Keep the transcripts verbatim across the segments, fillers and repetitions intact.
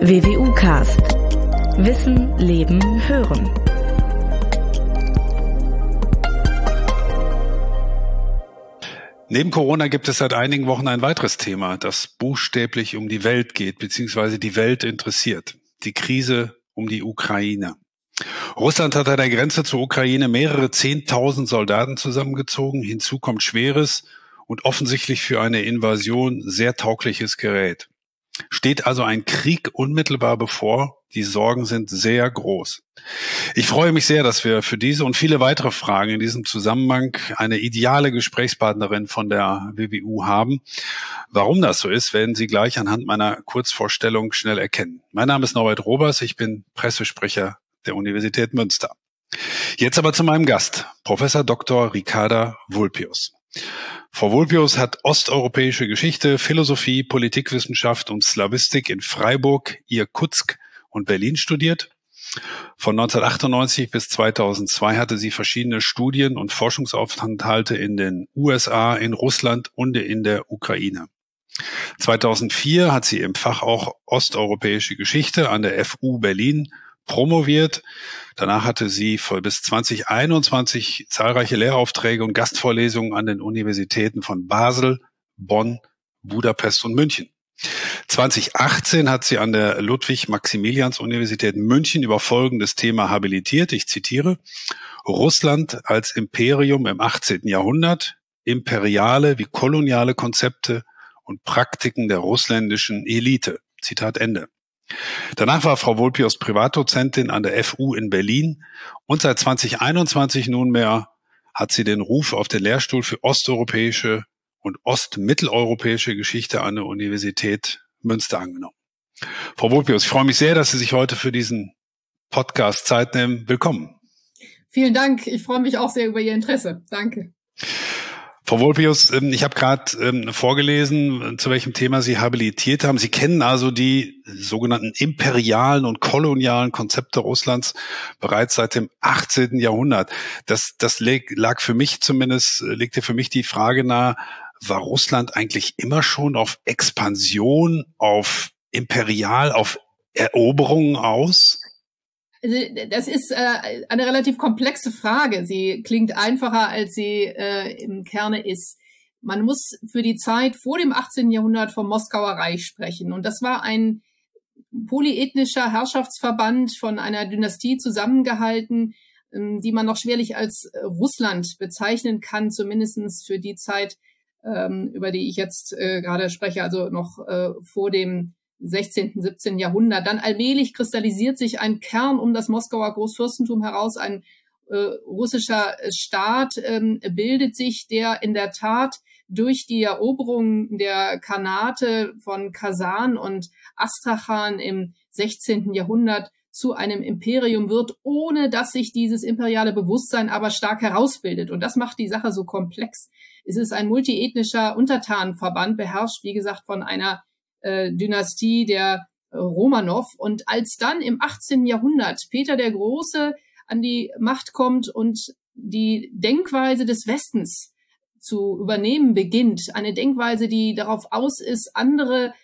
W W U-Cast. Wissen, Leben, Hören. Neben Corona gibt es seit einigen Wochen ein weiteres Thema, das buchstäblich um die Welt geht, beziehungsweise die Welt interessiert. Die Krise um die Ukraine. Russland hat an der Grenze zur Ukraine mehrere Zehntausend Soldaten zusammengezogen. Hinzu kommt schweres und offensichtlich für eine Invasion sehr taugliches Gerät. Steht also ein Krieg unmittelbar bevor. Die Sorgen sind sehr groß. Ich freue mich sehr, dass wir für diese und viele weitere Fragen in diesem Zusammenhang eine ideale Gesprächspartnerin von der W W U haben. Warum das so ist, werden Sie gleich anhand meiner Kurzvorstellung schnell erkennen. Mein Name ist Norbert Robers, ich bin Pressesprecher der Universität Münster. Jetzt aber zu meinem Gast, Professor Doktor Ricarda Vulpius. Frau Vulpius hat osteuropäische Geschichte, Philosophie, Politikwissenschaft und Slawistik in Freiburg, Irkutsk und Berlin studiert. Von neunzehnhundertachtundneunzig bis zweitausendzwei hatte sie verschiedene Studien- und Forschungsaufenthalte in den U S A, in Russland und in der Ukraine. zweitausendvier hat sie im Fach auch osteuropäische Geschichte an der F U Berlin promoviert. Danach hatte sie bis zweitausendeinundzwanzig zahlreiche Lehraufträge und Gastvorlesungen an den Universitäten von Basel, Bonn, Budapest und München. zweitausendachtzehn hat sie an der Ludwig-Maximilians-Universität München über folgendes Thema habilitiert. Ich zitiere: Russland als Imperium im achtzehnten Jahrhundert, imperiale wie koloniale Konzepte und Praktiken der russländischen Elite. Zitat Ende. Danach war Frau Vulpius Privatdozentin an der F U in Berlin und seit zweitausendeinundzwanzig nunmehr hat sie den Ruf auf den Lehrstuhl für osteuropäische und ostmitteleuropäische Geschichte an der Universität Münster angenommen. Frau Vulpius, ich freue mich sehr, dass Sie sich heute für diesen Podcast Zeit nehmen. Willkommen. Vielen Dank. Ich freue mich auch sehr über Ihr Interesse. Danke. Frau Vulpius, ich habe gerade vorgelesen, zu welchem Thema Sie habilitiert haben. Sie kennen also die sogenannten imperialen und kolonialen Konzepte Russlands bereits seit dem achtzehnten Jahrhundert. Das, das lag für mich zumindest, legte für mich die Frage nahe, war Russland eigentlich immer schon auf Expansion, auf Imperial, auf Eroberungen aus? Also das ist äh, eine relativ komplexe Frage. Sie klingt einfacher, als sie äh, im Kerne ist. Man muss für die Zeit vor dem achtzehnten Jahrhundert vom Moskauer Reich sprechen. Und das war ein polyethnischer Herrschaftsverband von einer Dynastie zusammengehalten, ähm, die man noch schwerlich als Russland bezeichnen kann, zumindest für die Zeit, ähm, über die ich jetzt äh, gerade spreche, also noch äh, vor dem sechzehnten, siebzehnten Jahrhundert. Dann allmählich kristallisiert sich ein Kern um das Moskauer Großfürstentum heraus, ein äh, russischer Staat ähm, bildet sich, der in der Tat durch die Eroberung der Khanate von Kasan und Astrachan im sechzehnten Jahrhundert zu einem Imperium wird, ohne dass sich dieses imperiale Bewusstsein aber stark herausbildet. Und das macht die Sache so komplex. Es ist ein multiethnischer Untertanenverband, beherrscht, wie gesagt, von einer Dynastie der Romanow. Und als dann im achtzehnten Jahrhundert Peter der Große an die Macht kommt und die Denkweise des Westens zu übernehmen beginnt, eine Denkweise, die darauf aus ist, andere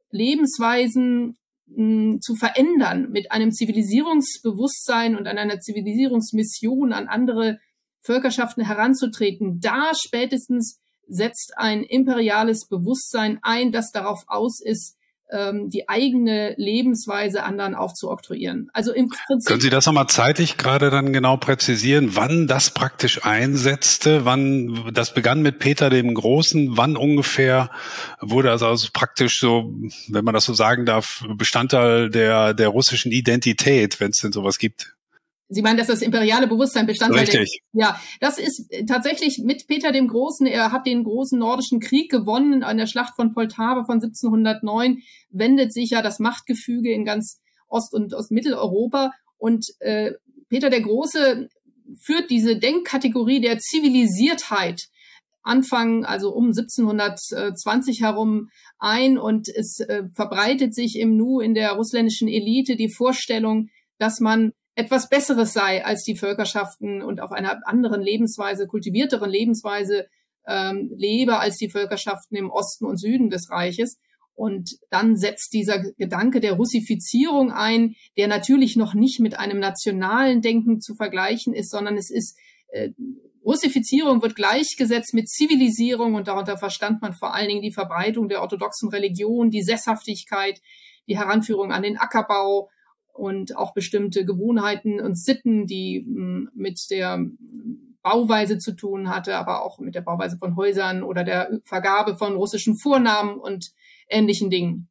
Lebensweisen mh, zu verändern, mit einem Zivilisierungsbewusstsein und an einer Zivilisierungsmission an andere Völkerschaften heranzutreten, da spätestens setzt ein imperiales Bewusstsein ein, das darauf aus ist, die eigene Lebensweise anderen aufzuoktroyieren. Also im Prinzip. Können Sie das nochmal zeitlich gerade dann genau präzisieren, wann das praktisch einsetzte? Wann das begann mit Peter dem Großen? Wann ungefähr wurde das also praktisch so, wenn man das so sagen darf, Bestandteil der der russischen Identität, wenn es denn sowas gibt? Sie meinen, dass das imperiale Bewusstsein Bestandteil Richtig. Der, ja, das ist tatsächlich mit Peter dem Großen. Er hat den großen nordischen Krieg gewonnen. An der Schlacht von Poltawa von siebzehnhundertneun wendet sich ja das Machtgefüge in ganz Ost- und Ostmitteleuropa. Und äh, Peter der Große führt diese Denkkategorie der Zivilisiertheit Anfang, also um siebzehnhundertzwanzig herum ein. Und es äh, verbreitet sich im Nu in der russländischen Elite die Vorstellung, dass man etwas Besseres sei als die Völkerschaften und auf einer anderen Lebensweise, kultivierteren Lebensweise ähm, lebe als die Völkerschaften im Osten und Süden des Reiches. Und dann setzt dieser Gedanke der Russifizierung ein, der natürlich noch nicht mit einem nationalen Denken zu vergleichen ist, sondern es ist, äh, Russifizierung wird gleichgesetzt mit Zivilisierung und darunter verstand man vor allen Dingen die Verbreitung der orthodoxen Religion, die Sesshaftigkeit, die Heranführung an den Ackerbau und auch bestimmte Gewohnheiten und Sitten, die mh, mit der Bauweise zu tun hatte, aber auch mit der Bauweise von Häusern oder der Vergabe von russischen Vornamen und ähnlichen Dingen.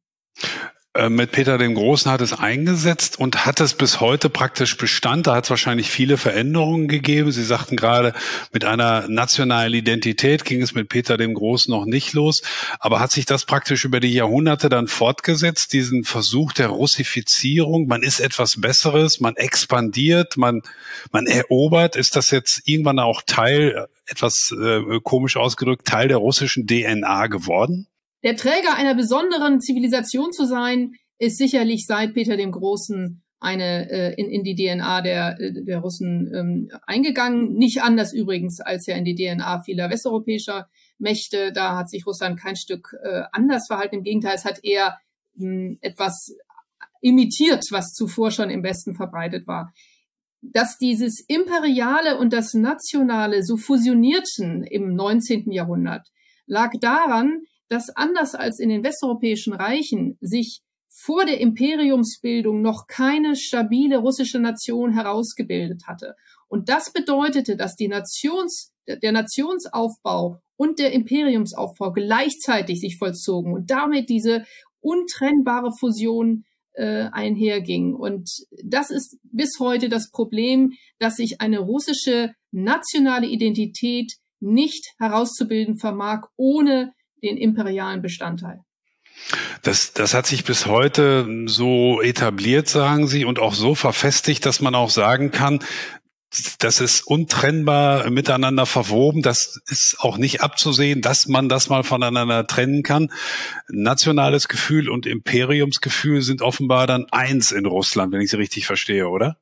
Mit Peter dem Großen hat es eingesetzt und hat es bis heute praktisch Bestand. Da hat es wahrscheinlich viele Veränderungen gegeben. Sie sagten gerade, mit einer nationalen Identität ging es mit Peter dem Großen noch nicht los. Aber hat sich das praktisch über die Jahrhunderte dann fortgesetzt, diesen Versuch der Russifizierung? Man ist etwas Besseres, man expandiert, man, man erobert. Ist das jetzt irgendwann auch Teil, etwas äh, komisch ausgedrückt, Teil der russischen D N A geworden? Der Träger einer besonderen Zivilisation zu sein, ist sicherlich seit Peter dem Großen eine äh, in, in die D N A der, der Russen ähm, eingegangen. Nicht anders übrigens als ja in die D N A vieler westeuropäischer Mächte. Da hat sich Russland kein Stück äh, anders verhalten. Im Gegenteil, es hat eher mh, etwas imitiert, was zuvor schon im Westen verbreitet war. Dass dieses Imperiale und das Nationale so fusionierten im neunzehnten Jahrhundert, lag daran, dass anders als in den westeuropäischen Reichen sich vor der Imperiumsbildung noch keine stabile russische Nation herausgebildet hatte. Und das bedeutete, dass die Nations, der Nationsaufbau und der Imperiumsaufbau gleichzeitig sich vollzogen und damit diese untrennbare Fusion äh, einherging. Und das ist bis heute das Problem, dass sich eine russische nationale Identität nicht herauszubilden vermag, ohne den imperialen Bestandteil. Das, das hat sich bis heute so etabliert, sagen Sie, und auch so verfestigt, dass man auch sagen kann, das ist untrennbar miteinander verwoben. Das ist auch nicht abzusehen, dass man das mal voneinander trennen kann. Nationales Gefühl und Imperiumsgefühl sind offenbar dann eins in Russland, wenn ich Sie richtig verstehe, oder?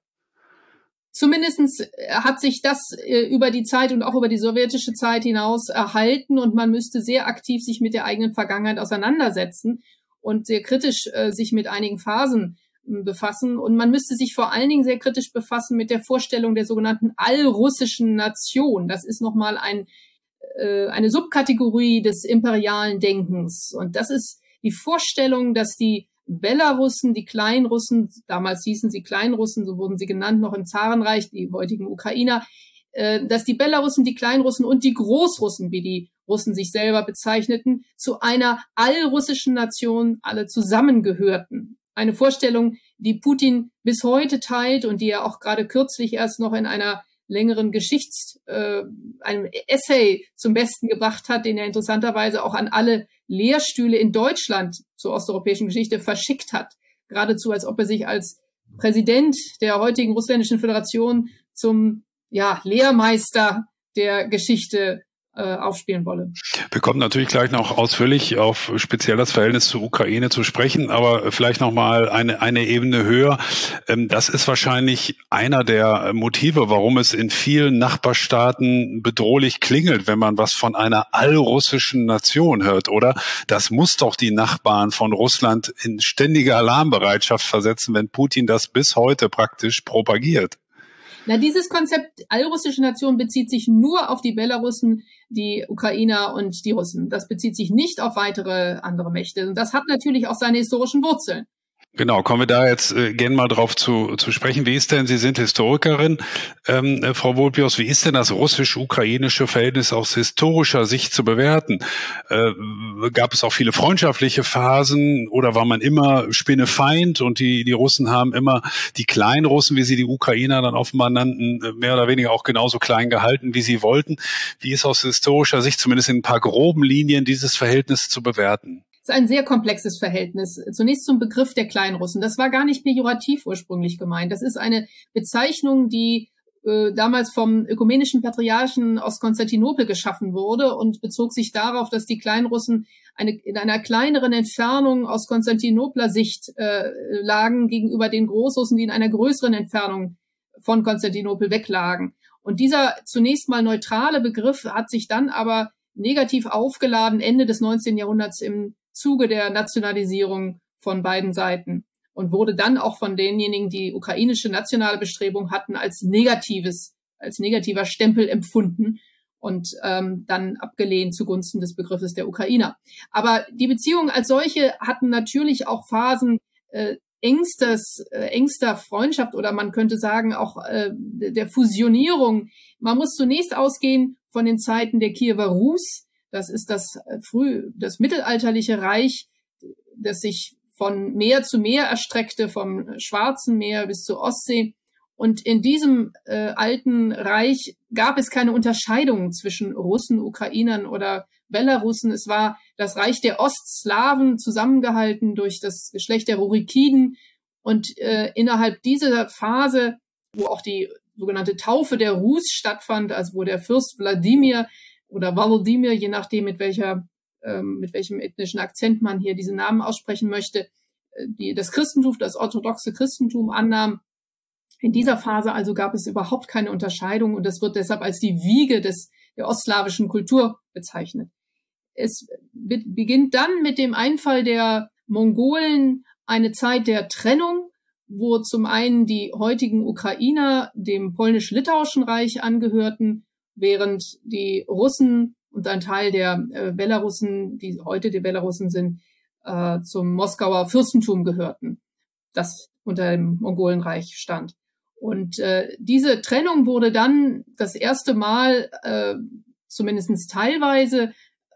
Zumindestens hat sich das äh, über die Zeit und auch über die sowjetische Zeit hinaus erhalten und man müsste sehr aktiv sich mit der eigenen Vergangenheit auseinandersetzen und sehr kritisch äh, sich mit einigen Phasen äh, befassen. Und man müsste sich vor allen Dingen sehr kritisch befassen mit der Vorstellung der sogenannten allrussischen Nation. Das ist nochmal ein, äh, eine Subkategorie des imperialen Denkens. Und das ist die Vorstellung, dass die Belarussen, die Kleinrussen, damals hießen sie Kleinrussen, so wurden sie genannt, noch im Zarenreich, die heutigen Ukrainer, äh, dass die Belarussen, die Kleinrussen und die Großrussen, wie die Russen sich selber bezeichneten, zu einer allrussischen Nation alle zusammengehörten. Eine Vorstellung, die Putin bis heute teilt und die er auch gerade kürzlich erst noch in einer längeren Geschichts, äh, einem Essay zum Besten gebracht hat, den er interessanterweise auch an alle Lehrstühle in Deutschland zur osteuropäischen Geschichte verschickt hat. Geradezu, als ob er sich als Präsident der heutigen russländischen Föderation zum ja, Lehrmeister der Geschichte äh, aufspielen wolle. Wir kommen natürlich gleich noch ausführlich auf speziell das Verhältnis zur Ukraine zu sprechen, aber vielleicht noch mal eine eine Ebene höher. Das ist wahrscheinlich einer der Motive, warum es in vielen Nachbarstaaten bedrohlich klingelt, wenn man was von einer allrussischen Nation hört, oder? Das muss doch die Nachbarn von Russland in ständige Alarmbereitschaft versetzen, wenn Putin das bis heute praktisch propagiert. Na, dieses Konzept allrussische Nation bezieht sich nur auf die Belarussen, die Ukrainer und die Russen. Das bezieht sich nicht auf weitere andere Mächte. Und das hat natürlich auch seine historischen Wurzeln. Genau, kommen wir da jetzt äh, gerne mal drauf zu, zu sprechen. Wie ist denn, Sie sind Historikerin, ähm, äh, Frau Volpius, wie ist denn das russisch-ukrainische Verhältnis aus historischer Sicht zu bewerten? Äh, gab es auch viele freundschaftliche Phasen oder war man immer Spinnefeind und die, die Russen haben immer die Kleinrussen, wie sie die Ukrainer dann offenbar nannten, mehr oder weniger auch genauso klein gehalten, wie sie wollten? Wie ist aus historischer Sicht zumindest in ein paar groben Linien dieses Verhältnis zu bewerten? Es ist ein sehr komplexes Verhältnis. Zunächst zum Begriff der Kleinrussen. Das war gar nicht pejorativ ursprünglich gemeint. Das ist eine Bezeichnung, die äh, damals vom ökumenischen Patriarchen aus Konstantinopel geschaffen wurde und bezog sich darauf, dass die Kleinrussen eine, in einer kleineren Entfernung aus Konstantinopler Sicht äh, lagen gegenüber den Großrussen, die in einer größeren Entfernung von Konstantinopel weglagen. Und dieser zunächst mal neutrale Begriff hat sich dann aber negativ aufgeladen Ende des neunzehnten Jahrhunderts im Zuge der Nationalisierung von beiden Seiten und wurde dann auch von denjenigen, die ukrainische nationale Bestrebung hatten, als negatives, als negativer Stempel empfunden und ähm, dann abgelehnt zugunsten des Begriffes der Ukrainer. Aber die Beziehungen als solche hatten natürlich auch Phasen äh, engstes, äh, engster Freundschaft oder man könnte sagen auch äh, der Fusionierung. Man muss zunächst ausgehen von den Zeiten der Kiewer Rus. Das ist das äh, früh, das mittelalterliche Reich, das sich von Meer zu Meer erstreckte, vom Schwarzen Meer bis zur Ostsee. Und in diesem äh, alten Reich gab es keine Unterscheidung zwischen Russen, Ukrainern oder Belarussen. Es war das Reich der Ostslawen, zusammengehalten durch das Geschlecht der Rurikiden. Und äh, innerhalb dieser Phase, wo auch die sogenannte Taufe der Rus stattfand, also wo der Fürst Wladimir oder Volodymyr, je nachdem mit welcher ähm, mit welchem ethnischen Akzent man hier diesen Namen aussprechen möchte, äh, die das Christentum, das orthodoxe Christentum annahm. In dieser Phase also gab es überhaupt keine Unterscheidung und das wird deshalb als die Wiege des, der ostslawischen Kultur bezeichnet. Es be- beginnt dann mit dem Einfall der Mongolen eine Zeit der Trennung, wo zum einen die heutigen Ukrainer dem polnisch-litauischen Reich angehörten, während die Russen und ein Teil der äh, Belarussen, die heute die Belarussen sind, äh, zum Moskauer Fürstentum gehörten, das unter dem Mongolenreich stand. Und äh, diese Trennung wurde dann das erste Mal, äh, zumindest teilweise,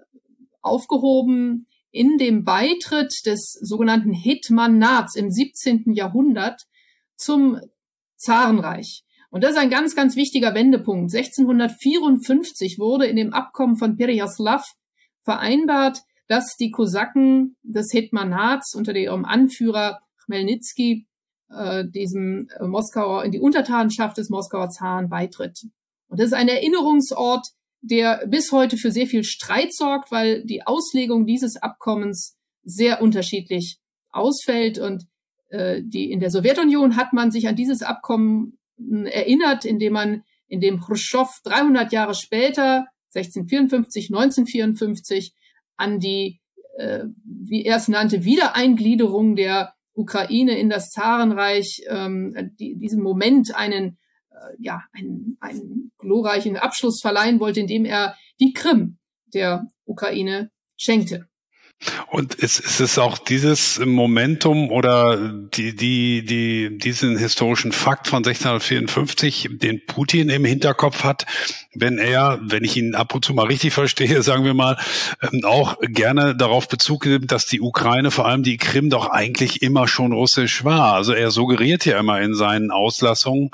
aufgehoben in dem Beitritt des sogenannten Hetmanats im siebzehnten Jahrhundert zum Zarenreich. Und das ist ein ganz, ganz wichtiger Wendepunkt. sechzehnhundertvierundfünfzig wurde in dem Abkommen von Perejaslav vereinbart, dass die Kosaken des Hetmanats unter ihrem Anführer Chmelnyzkyj äh, diesem äh, Moskauer, in die Untertanenschaft des Moskauer Zaren beitritt. Und das ist ein Erinnerungsort, der bis heute für sehr viel Streit sorgt, weil die Auslegung dieses Abkommens sehr unterschiedlich ausfällt. Und äh, die in der Sowjetunion hat man sich an dieses Abkommen erinnert, indem man, indem Chruschtschow dreihundert Jahre später, sechzehnhundertvierundfünfzig, neunzehnhundertvierundfünfzig, an die, äh, wie er es nannte, Wiedereingliederung der Ukraine in das Zarenreich, ähm, die, diesem Moment einen, äh, ja, einen, einen glorreichen Abschluss verleihen wollte, indem er die Krim der Ukraine schenkte. Und ist, ist es auch dieses Momentum oder die, die, die, diesen historischen Fakt von sechzehnhundertvierundfünfzig, den Putin im Hinterkopf hat, wenn er, wenn ich ihn ab und zu mal richtig verstehe, sagen wir mal, auch gerne darauf Bezug nimmt, dass die Ukraine, vor allem die Krim, doch eigentlich immer schon russisch war. Also er suggeriert ja immer in seinen Auslassungen,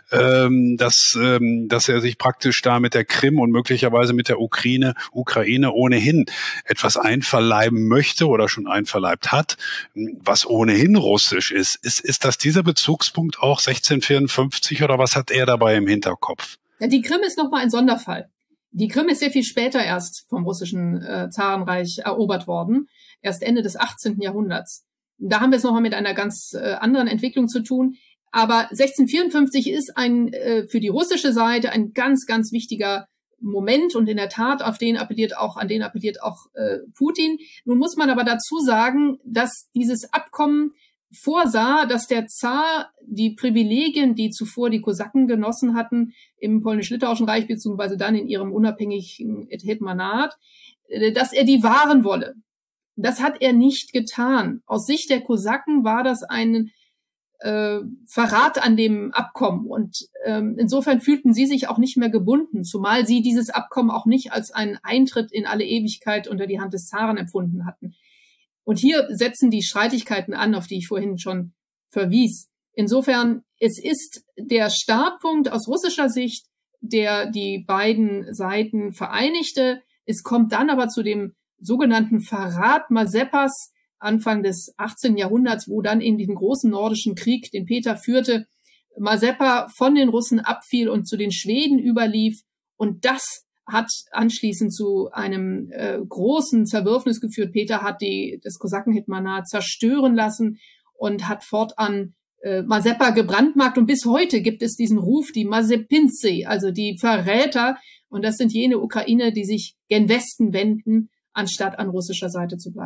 dass, dass er sich praktisch da mit der Krim und möglicherweise mit der Ukraine, Ukraine ohnehin etwas einverleiben möchte oder schon einverleibt hat, was ohnehin russisch ist. Ist, ist das dieser Bezugspunkt auch sechzehnhundertvierundfünfzig oder was hat er dabei im Hinterkopf? Ja, die Krim ist nochmal ein Sonderfall. Die Krim ist sehr viel später erst vom russischen äh, Zarenreich erobert worden, erst Ende des achtzehnten Jahrhunderts. Da haben wir es nochmal mit einer ganz äh, anderen Entwicklung zu tun. Aber sechzehnhundertvierundfünfzig ist ein äh, für die russische Seite ein ganz, ganz wichtiger Moment und in der Tat auf den appelliert auch, an den appelliert auch äh, Putin. Nun muss man aber dazu sagen, dass dieses Abkommen vorsah, dass der Zar die Privilegien, die zuvor die Kosaken genossen hatten im polnisch-litauischen Reich beziehungsweise dann in ihrem unabhängigen Hetmanat, äh, dass er die wahren wolle. Das hat er nicht getan. Aus Sicht der Kosaken war das ein Äh, Verrat an dem Abkommen und ähm, insofern fühlten sie sich auch nicht mehr gebunden, zumal sie dieses Abkommen auch nicht als einen Eintritt in alle Ewigkeit unter die Hand des Zaren empfunden hatten. Und hier setzen die Streitigkeiten an, auf die ich vorhin schon verwies. Insofern, es ist der Startpunkt aus russischer Sicht, der die beiden Seiten vereinigte. Es kommt dann aber zu dem sogenannten Verrat Mazeppas, Anfang des achtzehnten Jahrhunderts, wo dann in diesen großen nordischen Krieg, den Peter führte, Mazeppa von den Russen abfiel und zu den Schweden überlief. Und das hat anschließend zu einem äh, großen Zerwürfnis geführt. Peter hat die, das Kosakenhetmanat zerstören lassen und hat fortan äh, Mazeppa gebrandmarkt. Und bis heute gibt es diesen Ruf, die Mazepinцы, also die Verräter. Und das sind jene Ukrainer, die sich gen Westen wenden, anstatt an russischer Seite zu bleiben.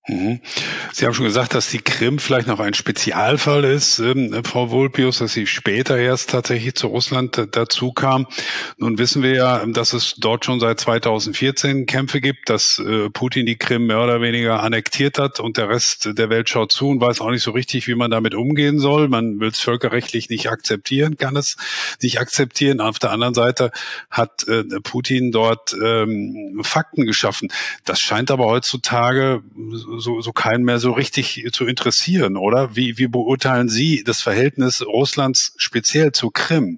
Mhm. Sie haben schon gesagt, dass die Krim vielleicht noch ein Spezialfall ist, ähm, Frau Vulpius, dass sie später erst tatsächlich zu Russland äh, dazu kam. Nun wissen wir ja, dass es dort schon seit zweitausendvierzehn Kämpfe gibt, dass äh, Putin die Krim mehr oder weniger annektiert hat und der Rest der Welt schaut zu und weiß auch nicht so richtig, wie man damit umgehen soll. Man will es völkerrechtlich nicht akzeptieren, kann es nicht akzeptieren. Auf der anderen Seite hat äh, Putin dort ähm, Fakten geschaffen. Das scheint aber heutzutage so, so keinen mehr so richtig zu interessieren, oder? Wie, wie beurteilen Sie das Verhältnis Russlands speziell zu Krim?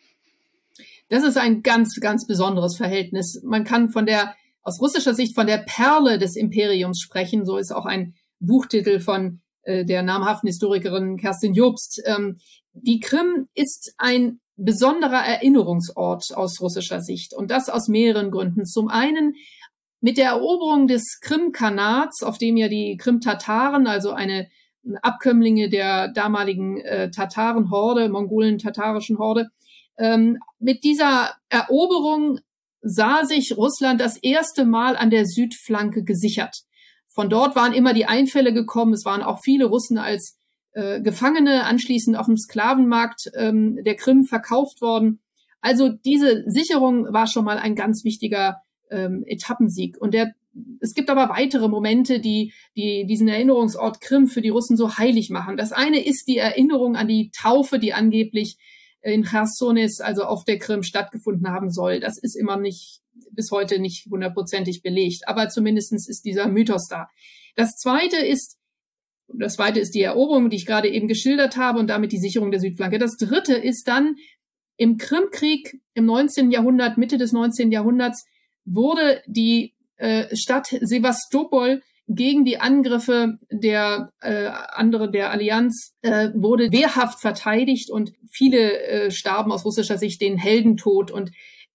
Das ist ein ganz, ganz besonderes Verhältnis. Man kann von der, aus russischer Sicht von der Perle des Imperiums sprechen. So ist auch ein Buchtitel von äh, der namhaften Historikerin Kerstin Jobst. Ähm, die Krim ist ein besonderer Erinnerungsort aus russischer Sicht. Und das aus mehreren Gründen. Zum einen mit der Eroberung des Krimkanats, auf dem ja die Krim-Tataren, also eine Abkömmlinge der damaligen äh, Tatarenhorde, mongolen-tatarischen Horde, ähm, mit dieser Eroberung sah sich Russland das erste Mal an der Südflanke gesichert. Von dort waren immer die Einfälle gekommen. Es waren auch viele Russen als äh, Gefangene anschließend auf dem Sklavenmarkt ähm, der Krim verkauft worden. Also diese Sicherung war schon mal ein ganz wichtiger Ähm, Etappensieg. Und der, es gibt aber weitere Momente, die, die diesen Erinnerungsort Krim für die Russen so heilig machen. Das eine ist die Erinnerung an die Taufe, die angeblich in Chersonis, also auf der Krim, stattgefunden haben soll. Das ist immer nicht, bis heute nicht hundertprozentig belegt. Aber zumindestens ist dieser Mythos da. Das zweite ist, das zweite ist die Eroberung, die ich gerade eben geschildert habe, und damit die Sicherung der Südflanke. Das dritte ist dann im Krimkrieg im neunzehnten Jahrhundert, Mitte des neunzehnten Jahrhunderts, wurde die äh, Stadt Sewastopol gegen die Angriffe der äh, andere der Allianz äh, wurde wehrhaft verteidigt und viele äh, starben aus russischer Sicht den Heldentod. Und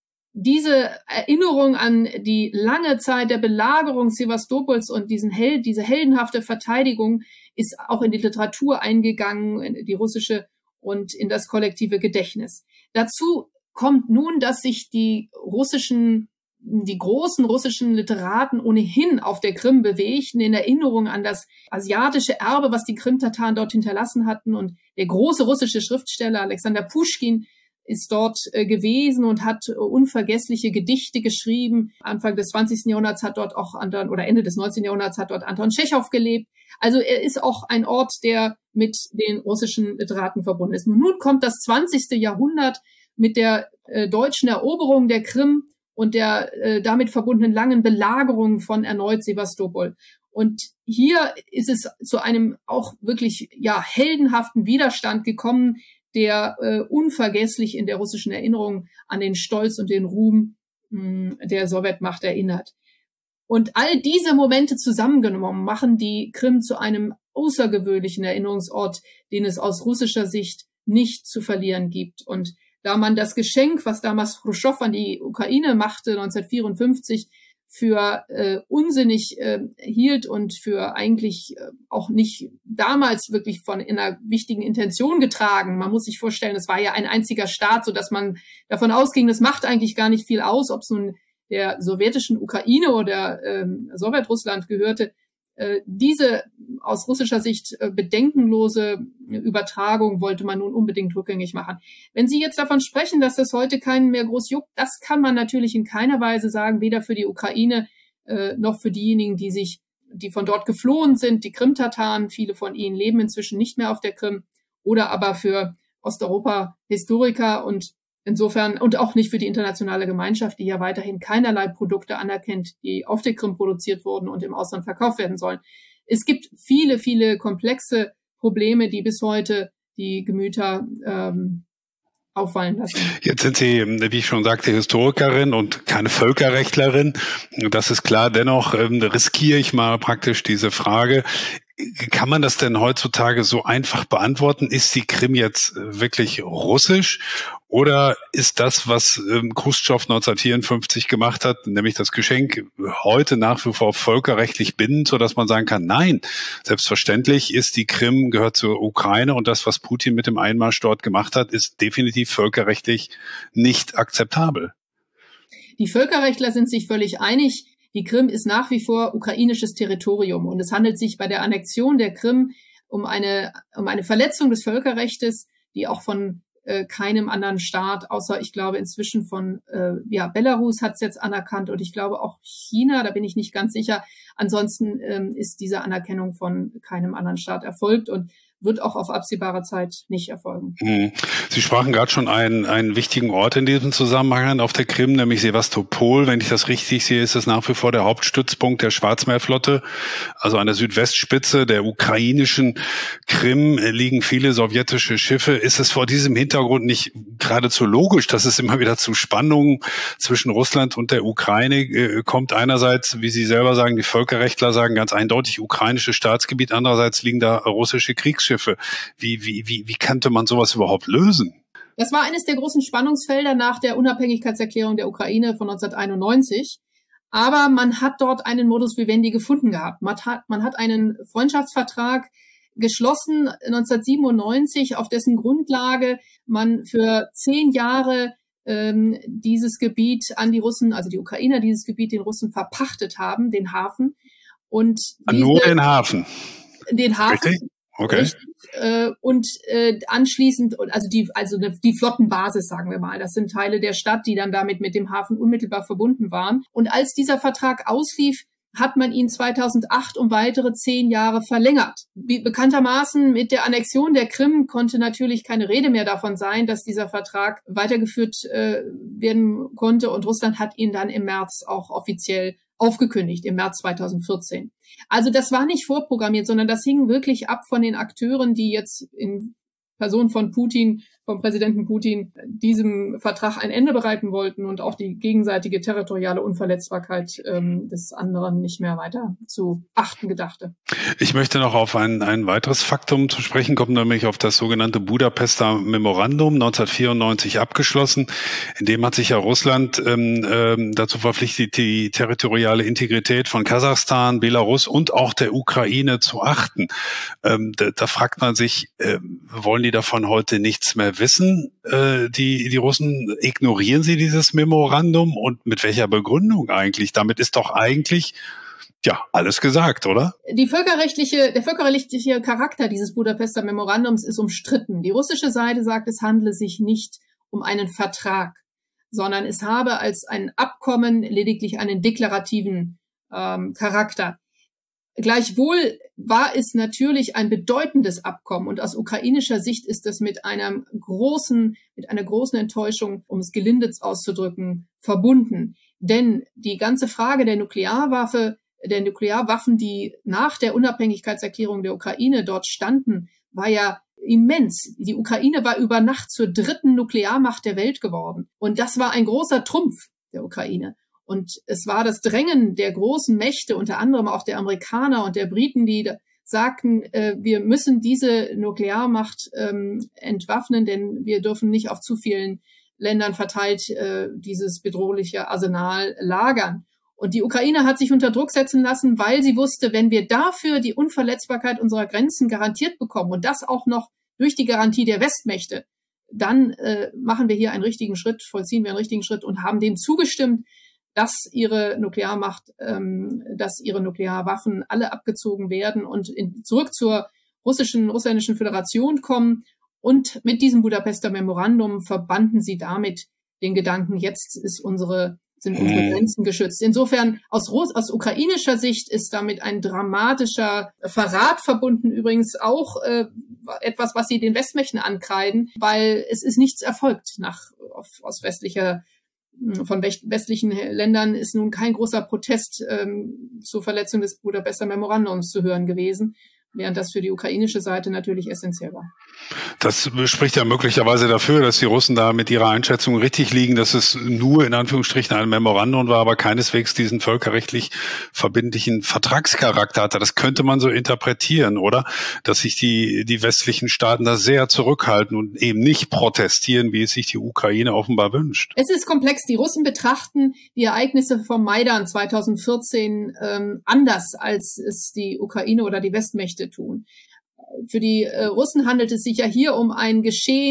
diese Erinnerung an die lange Zeit der Belagerung Sewastopols und diesen Held, diese heldenhafte Verteidigung ist auch in die Literatur eingegangen, in die russische und in das kollektive Gedächtnis. Dazu kommt nun, dass sich die russischen die großen russischen Literaten ohnehin auf der Krim bewegten, in Erinnerung an das asiatische Erbe, was die Krim-Tataren dort hinterlassen hatten. Und der große russische Schriftsteller Alexander Puschkin ist dort äh, gewesen und hat äh, unvergessliche Gedichte geschrieben. Anfang des zwanzigsten Jahrhunderts hat dort auch Anton, oder Ende des neunzehnten Jahrhunderts hat dort Anton Tschechow gelebt. Also er ist auch ein Ort, der mit den russischen Literaten verbunden ist. Und nun kommt das zwanzigste Jahrhundert mit der äh, deutschen Eroberung der Krim und der äh, damit verbundenen langen Belagerung von erneut Sewastopol. Und hier ist es zu einem auch wirklich ja heldenhaften Widerstand gekommen, der äh, unvergesslich in der russischen Erinnerung an den Stolz und den Ruhm mh, der Sowjetmacht erinnert. Und all diese Momente zusammengenommen machen die Krim zu einem außergewöhnlichen Erinnerungsort, den es aus russischer Sicht nicht zu verlieren gibt. Und da man das Geschenk, was damals Chruschtschow an die Ukraine machte, neunzehnhundertvierundfünfzig, für äh, unsinnig äh, hielt und für eigentlich äh, auch nicht damals wirklich von einer wichtigen Intention getragen. Man muss sich vorstellen, es war ja ein einziger Staat, so dass man davon ausging, das macht eigentlich gar nicht viel aus, ob es nun der sowjetischen Ukraine oder ähm, Sowjetrussland gehörte. Äh, diese aus russischer Sicht äh, bedenkenlose Übertragung wollte man nun unbedingt rückgängig machen. Wenn Sie jetzt davon sprechen, dass das heute keinen mehr groß juckt, das kann man natürlich in keiner Weise sagen, weder für die Ukraine äh, noch für diejenigen, die sich, die von dort geflohen sind, die Krim-Tataren. Viele von ihnen leben inzwischen nicht mehr auf der Krim, oder aber für Osteuropa-Historiker und insofern und auch nicht für die internationale Gemeinschaft, die ja weiterhin keinerlei Produkte anerkennt, die auf der Krim produziert wurden und im Ausland verkauft werden sollen. Es gibt viele, viele komplexe Probleme, die bis heute die Gemüter ähm, auffallen lassen. Jetzt sind Sie, wie ich schon sagte, Historikerin und keine Völkerrechtlerin. Das ist klar. Dennoch ähm, riskiere ich mal praktisch diese Frage. Kann man das denn heutzutage so einfach beantworten? Ist die Krim jetzt wirklich russisch oder ist das, was ähm, Chruschtschow neunzehnhundertvierundfünfzig gemacht hat, nämlich das Geschenk, heute nach wie vor völkerrechtlich bindend, sodass man sagen kann, nein, selbstverständlich ist die Krim, gehört zur Ukraine und das, was Putin mit dem Einmarsch dort gemacht hat, ist definitiv völkerrechtlich nicht akzeptabel. Die Völkerrechtler sind sich völlig einig. Die Krim ist nach wie vor ukrainisches Territorium und es handelt sich bei der Annexion der Krim um eine, um eine Verletzung des Völkerrechtes, die auch von äh, keinem anderen Staat, außer ich glaube inzwischen von, äh, ja, Belarus hat es jetzt anerkannt und ich glaube auch China, da bin ich nicht ganz sicher. Ansonsten ähm, ist diese Anerkennung von keinem anderen Staat erfolgt und wird auch auf absehbare Zeit nicht erfolgen. Sie sprachen gerade schon einen, einen wichtigen Ort in diesem Zusammenhang an auf der Krim, nämlich Sewastopol. Wenn ich das richtig sehe, ist es nach wie vor der Hauptstützpunkt der Schwarzmeerflotte. Also an der Südwestspitze der ukrainischen Krim liegen viele sowjetische Schiffe. Ist es vor diesem Hintergrund nicht geradezu logisch, dass es immer wieder zu Spannungen zwischen Russland und der Ukraine äh, kommt? Einerseits, wie Sie selber sagen, die Völkerrechtler sagen ganz eindeutig ukrainisches Staatsgebiet. Andererseits liegen da russische Kriegsschiffe. Wie, wie, wie, wie könnte man sowas überhaupt lösen? Das war eines der großen Spannungsfelder nach der Unabhängigkeitserklärung der Ukraine von neunzehnhunderteinundneunzig. Aber man hat dort einen Modus vivendi gefunden gehabt. Man hat, man hat einen Freundschaftsvertrag geschlossen neunzehnhundertsiebenundneunzig, auf dessen Grundlage man für zehn Jahre ähm, dieses Gebiet an die Russen, also die Ukrainer, dieses Gebiet den Russen verpachtet haben, den Hafen. Und diese, nur den Hafen? Den Hafen. Richtig? Okay. Richtig, äh, und äh, anschließend, also die, also die Flottenbasis, sagen wir mal, das sind Teile der Stadt, die dann damit mit dem Hafen unmittelbar verbunden waren. Und als dieser Vertrag auslief, hat man ihn zweitausendacht um weitere zehn Jahre verlängert. Be- bekanntermaßen mit der Annexion der Krim konnte natürlich keine Rede mehr davon sein, dass dieser Vertrag weitergeführt äh, werden konnte. Und Russland hat ihn dann im März auch offiziell aufgekündigt, im März zweitausendvierzehn. Also das war nicht vorprogrammiert, sondern das hing wirklich ab von den Akteuren, die jetzt in Person von Putin, vom Präsidenten Putin, diesem Vertrag ein Ende bereiten wollten und auch die gegenseitige territoriale Unverletzbarkeit ähm, des anderen nicht mehr weiter zu achten gedachte. Ich möchte noch auf ein, ein weiteres Faktum zu sprechen kommen, nämlich auf das sogenannte Budapester Memorandum neunzehnhundertvierundneunzig abgeschlossen. In dem hat sich ja Russland ähm, ähm, dazu verpflichtet, die territoriale Integrität von Kasachstan, Belarus und auch der Ukraine zu achten. Ähm, da, da fragt man sich, äh, wollen die davon heute nichts mehr wissen? Äh, die, die Russen, ignorieren sie dieses Memorandum und mit welcher Begründung eigentlich? Damit ist doch eigentlich ja alles gesagt, oder? Die völkerrechtliche, der völkerrechtliche Charakter dieses Budapester Memorandums ist umstritten. Die russische Seite sagt, es handle sich nicht um einen Vertrag, sondern es habe als ein Abkommen lediglich einen deklarativen ähm, Charakter. Gleichwohl war es natürlich ein bedeutendes Abkommen und aus ukrainischer Sicht ist es mit einem großen, mit einer großen Enttäuschung, um es gelinde auszudrücken, verbunden. Denn die ganze Frage der Nuklearwaffe, der Nuklearwaffen, die nach der Unabhängigkeitserklärung der Ukraine dort standen, war ja immens. Die Ukraine war über Nacht zur dritten Nuklearmacht der Welt geworden. Und das war ein großer Trumpf der Ukraine. Und es war das Drängen der großen Mächte, unter anderem auch der Amerikaner und der Briten, die sagten, äh, wir müssen diese Nuklearmacht ähm, entwaffnen, denn wir dürfen nicht auf zu vielen Ländern verteilt äh, dieses bedrohliche Arsenal lagern. Und die Ukraine hat sich unter Druck setzen lassen, weil sie wusste, wenn wir dafür die Unverletzbarkeit unserer Grenzen garantiert bekommen und das auch noch durch die Garantie der Westmächte, dann äh, machen wir hier einen richtigen Schritt, vollziehen wir einen richtigen Schritt und haben dem zugestimmt, dass ihre Nuklearmacht, ähm, dass ihre Nuklearwaffen alle abgezogen werden und in, zurück zur russischen, russischen Föderation kommen. Und mit diesem Budapester Memorandum verbanden sie damit den Gedanken, jetzt ist unsere, sind unsere Grenzen geschützt. Insofern aus, aus ukrainischer Sicht ist damit ein dramatischer Verrat verbunden, übrigens auch äh, etwas, was sie den Westmächten ankreiden, weil es ist nichts erfolgt nach auf, aus westlicher von westlichen Ländern ist nun kein großer Protest ähm, zur Verletzung des Budapester Memorandums zu hören gewesen, während das für die ukrainische Seite natürlich essentiell war. Das spricht ja möglicherweise dafür, dass die Russen da mit ihrer Einschätzung richtig liegen, dass es nur in Anführungsstrichen ein Memorandum war, aber keineswegs diesen völkerrechtlich verbindlichen Vertragscharakter hatte. Das könnte man so interpretieren, oder? Dass sich die, die westlichen Staaten da sehr zurückhalten und eben nicht protestieren, wie es sich die Ukraine offenbar wünscht. Es ist komplex. Die Russen betrachten die Ereignisse vom Maidan zweitausendvierzehn ähm, anders, als es die Ukraine oder die Westmächte tun. Für die äh, Russen handelt es sich ja hier um ein Geschehen,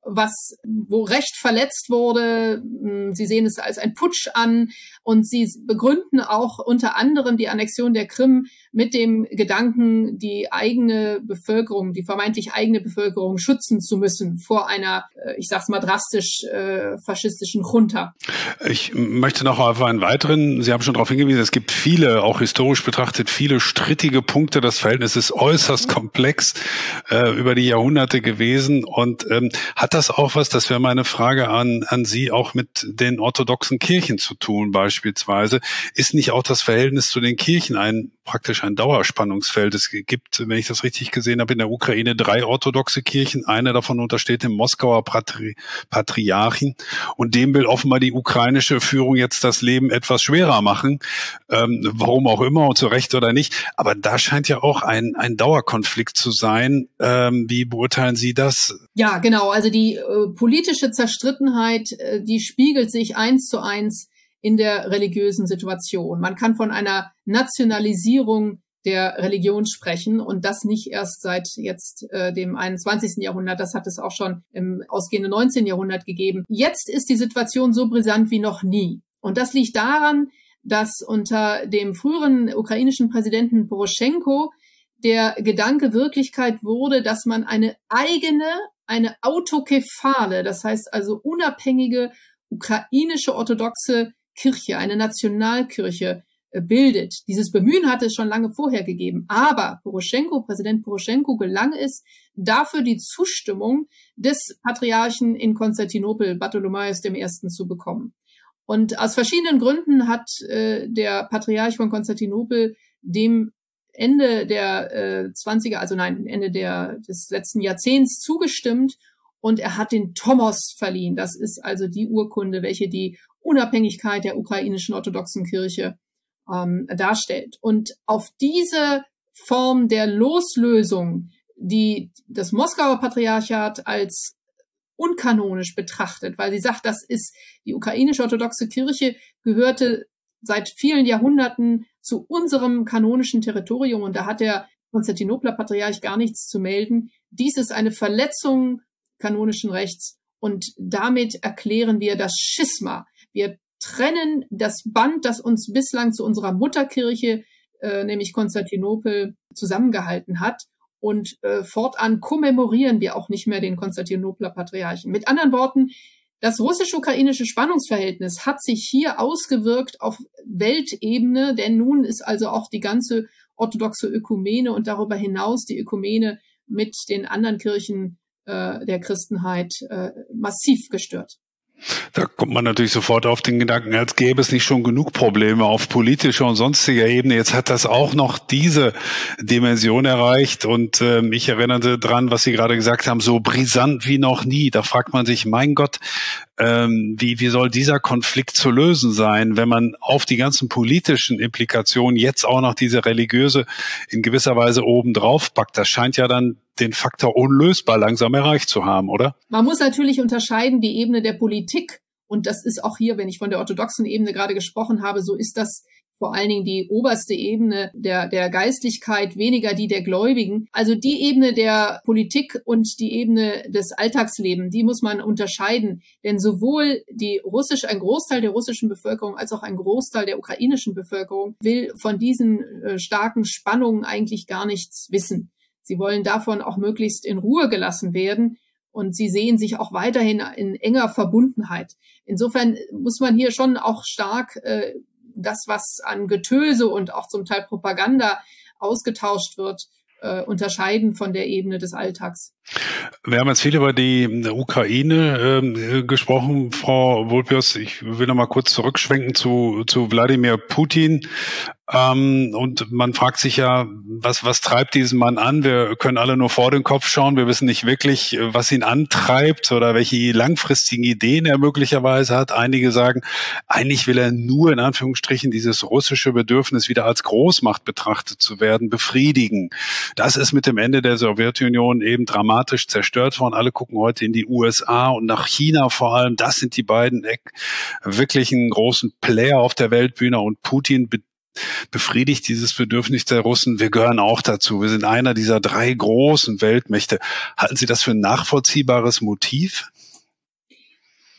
was, wo Recht verletzt wurde. Sie sehen es als ein Putsch an und sie begründen auch unter anderem die Annexion der Krim mit dem Gedanken, die eigene Bevölkerung, die vermeintlich eigene Bevölkerung schützen zu müssen vor einer, ich sag's mal drastisch, äh, faschistischen Junta. Ich möchte noch auf einen weiteren, Sie haben schon darauf hingewiesen, es gibt viele, auch historisch betrachtet, viele strittige Punkte. Das Verhältnis ist äußerst komplex äh, über die Jahrhunderte gewesen und ähm, hat das auch was, das wäre meine Frage an, an Sie, auch mit den orthodoxen Kirchen zu tun beispielsweise? Ist nicht auch das Verhältnis zu den Kirchen ein praktisch ein Dauerspannungsfeld? Es gibt, wenn ich das richtig gesehen habe, in der Ukraine drei orthodoxe Kirchen. Eine davon untersteht dem Moskauer Patri- Patriarchen und dem will offenbar die ukrainische Führung jetzt das Leben etwas schwerer machen, ähm, warum auch immer und zu Recht oder nicht. Aber da scheint ja auch ein, ein Dauerkonflikt zu sein. Ähm, wie beurteilen Sie das? Ja, genau. Also die äh, politische Zerstrittenheit, äh, die spiegelt sich eins zu eins in der religiösen Situation. Man kann von einer Nationalisierung der Religion sprechen und das nicht erst seit jetzt äh, dem einundzwanzigsten Jahrhundert, das hat es auch schon im ausgehenden neunzehnten Jahrhundert gegeben. Jetzt ist die Situation so brisant wie noch nie. Und das liegt daran, dass unter dem früheren ukrainischen Präsidenten Poroschenko der Gedanke Wirklichkeit wurde, dass man eine eigene, eine autokephale, das heißt also unabhängige ukrainische orthodoxe Kirche, eine Nationalkirche bildet. Dieses Bemühen hatte es schon lange vorher gegeben. Aber Poroschenko, Präsident Poroschenko, gelang es, dafür die Zustimmung des Patriarchen in Konstantinopel, Bartholomäus der Erste, zu bekommen. Und aus verschiedenen Gründen hat äh, der Patriarch von Konstantinopel dem Ende der äh, zwanziger, also nein, Ende der, des letzten Jahrzehnts zugestimmt und er hat den Tomos verliehen. Das ist also die Urkunde, welche die Unabhängigkeit der ukrainischen orthodoxen Kirche ähm, darstellt. Und auf diese Form der Loslösung, die das Moskauer Patriarchat als unkanonisch betrachtet, weil sie sagt, das ist die ukrainische orthodoxe Kirche gehörte seit vielen Jahrhunderten zu unserem kanonischen Territorium und da hat der Konstantinopler Patriarch gar nichts zu melden. Dies ist eine Verletzung kanonischen Rechts und damit erklären wir das Schisma. Wir trennen das Band, das uns bislang zu unserer Mutterkirche, äh, nämlich Konstantinopel, zusammengehalten hat. Und äh, fortan kommemorieren wir auch nicht mehr den Konstantinopler Patriarchen. Mit anderen Worten, das russisch-ukrainische Spannungsverhältnis hat sich hier ausgewirkt auf Weltebene, denn nun ist also auch die ganze orthodoxe Ökumene und darüber hinaus die Ökumene mit den anderen Kirchen äh, der Christenheit äh, massiv gestört. Da kommt man natürlich sofort auf den Gedanken, als gäbe es nicht schon genug Probleme auf politischer und sonstiger Ebene. Jetzt hat das auch noch diese Dimension erreicht und äh, ich erinnerte dran, was Sie gerade gesagt haben, so brisant wie noch nie. Da fragt man sich, mein Gott, ähm, wie, wie soll dieser Konflikt zu lösen sein, wenn man auf die ganzen politischen Implikationen jetzt auch noch diese religiöse in gewisser Weise obendrauf packt. Das scheint ja dann den Faktor unlösbar langsam erreicht zu haben, oder? Man muss natürlich unterscheiden die Ebene der Politik und das ist auch hier, wenn ich von der orthodoxen Ebene gerade gesprochen habe, so ist das vor allen Dingen die oberste Ebene der, der Geistlichkeit, weniger die der Gläubigen. Also die Ebene der Politik und die Ebene des Alltagslebens, die muss man unterscheiden. Denn sowohl die russisch, ein Großteil der russischen Bevölkerung als auch ein Großteil der ukrainischen Bevölkerung will von diesen äh, starken Spannungen eigentlich gar nichts wissen. Sie wollen davon auch möglichst in Ruhe gelassen werden und sie sehen sich auch weiterhin in enger Verbundenheit. Insofern muss man hier schon auch stark äh, das, was an Getöse und auch zum Teil Propaganda ausgetauscht wird, äh, unterscheiden von der Ebene des Alltags. Wir haben jetzt viel über die Ukraine äh, gesprochen, Frau Vulpius. Ich will noch mal kurz zurückschwenken zu, zu Wladimir Putin. Ähm, und man fragt sich ja, was, was treibt diesen Mann an? Wir können alle nur vor den Kopf schauen. Wir wissen nicht wirklich, was ihn antreibt oder welche langfristigen Ideen er möglicherweise hat. Einige sagen, eigentlich will er nur in Anführungsstrichen dieses russische Bedürfnis, wieder als Großmacht betrachtet zu werden, befriedigen. Das ist mit dem Ende der Sowjetunion eben dramatisch zerstört worden. Alle gucken heute in die U S A und nach China vor allem. Das sind die beiden wirklichen großen Player auf der Weltbühne und Putin be- befriedigt dieses Bedürfnis der Russen. Wir gehören auch dazu. Wir sind einer dieser drei großen Weltmächte. Halten Sie das für ein nachvollziehbares Motiv?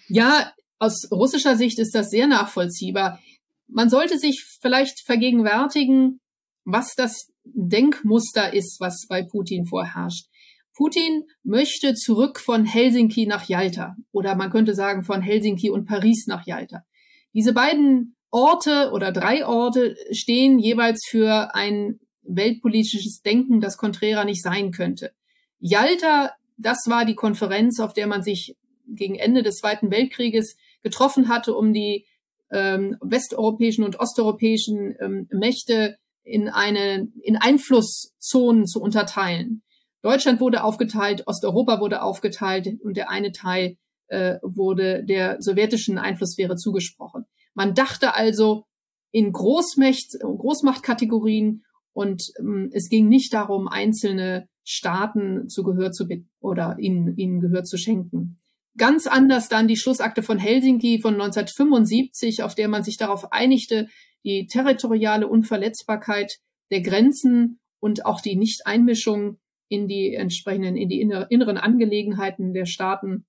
Ja, aus russischer Sicht ist das sehr nachvollziehbar. Man sollte sich vielleicht vergegenwärtigen, was das Denkmuster ist, was bei Putin vorherrscht. Putin möchte zurück von Helsinki nach Jalta oder man könnte sagen von Helsinki und Paris nach Jalta. Diese beiden Orte oder drei Orte stehen jeweils für ein weltpolitisches Denken, das konträrer nicht sein könnte. Jalta, das war die Konferenz, auf der man sich gegen Ende des Zweiten Weltkrieges getroffen hatte, um die ähm, westeuropäischen und osteuropäischen ähm, Mächte in eine in Einflusszonen zu unterteilen. Deutschland wurde aufgeteilt, Osteuropa wurde aufgeteilt und der eine Teil äh, wurde der sowjetischen Einflusssphäre zugesprochen. Man dachte also in Großmacht, Großmachtkategorien und ähm, es ging nicht darum, einzelne Staaten zu Gehör zu bitten oder ihnen, ihnen Gehör zu schenken. Ganz anders dann die Schlussakte von Helsinki von neunzehnhundertfünfundsiebzig, auf der man sich darauf einigte, die territoriale Unverletzbarkeit der Grenzen und auch die Nichteinmischung in die entsprechenden, in die inneren Angelegenheiten der Staaten,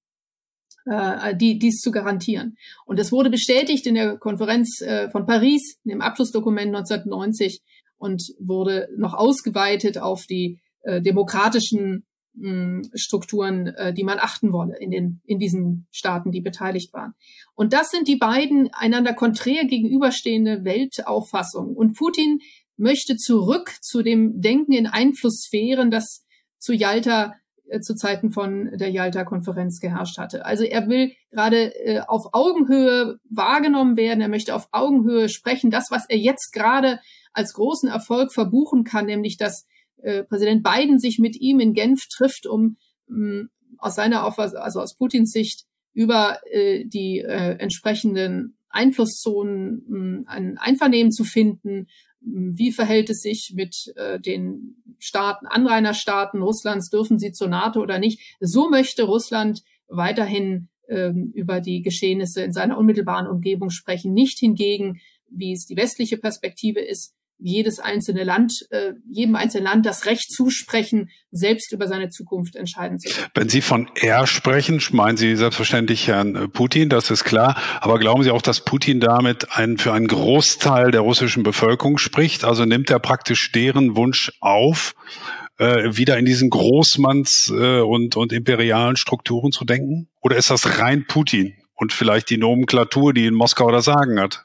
äh, die, dies zu garantieren. Und es wurde bestätigt in der Konferenz äh, von Paris, in dem Abschlussdokument neunzehnhundertneunzig und wurde noch ausgeweitet auf die äh, demokratischen mh, Strukturen, äh, die man achten wolle in den, in diesen Staaten, die beteiligt waren. Und das sind die beiden einander konträr gegenüberstehende Weltauffassungen. Und Putin möchte zurück zu dem Denken in Einflusssphären, das zu Jalta, äh, zu Zeiten von der Jalta-Konferenz geherrscht hatte. Also er will gerade äh, auf Augenhöhe wahrgenommen werden, er möchte auf Augenhöhe sprechen. Das, was er jetzt gerade als großen Erfolg verbuchen kann, nämlich dass äh, Präsident Biden sich mit ihm in Genf trifft, um mh, aus seiner Auffassung, also aus Putins Sicht, über äh, die äh, entsprechenden Einflusszonen mh, ein Einvernehmen zu finden. Wie verhält es sich mit äh, den Staaten, Anrainerstaaten Russlands? Dürfen sie zur NATO oder nicht? So möchte Russland weiterhin ähm, über die Geschehnisse in seiner unmittelbaren Umgebung sprechen. Nicht hingegen, wie es die westliche Perspektive ist, jedes einzelne Land, äh, jedem einzelnen Land das Recht zusprechen, selbst über seine Zukunft entscheiden zu können. Wenn Sie von er sprechen, meinen Sie selbstverständlich Herrn Putin, das ist klar. Aber glauben Sie auch, dass Putin damit einen, für einen Großteil der russischen Bevölkerung spricht? Also nimmt er praktisch deren Wunsch auf, äh, wieder in diesen Großmanns- äh, und, und imperialen Strukturen zu denken? Oder ist das rein Putin und vielleicht die Nomenklatur, die in Moskau das Sagen hat?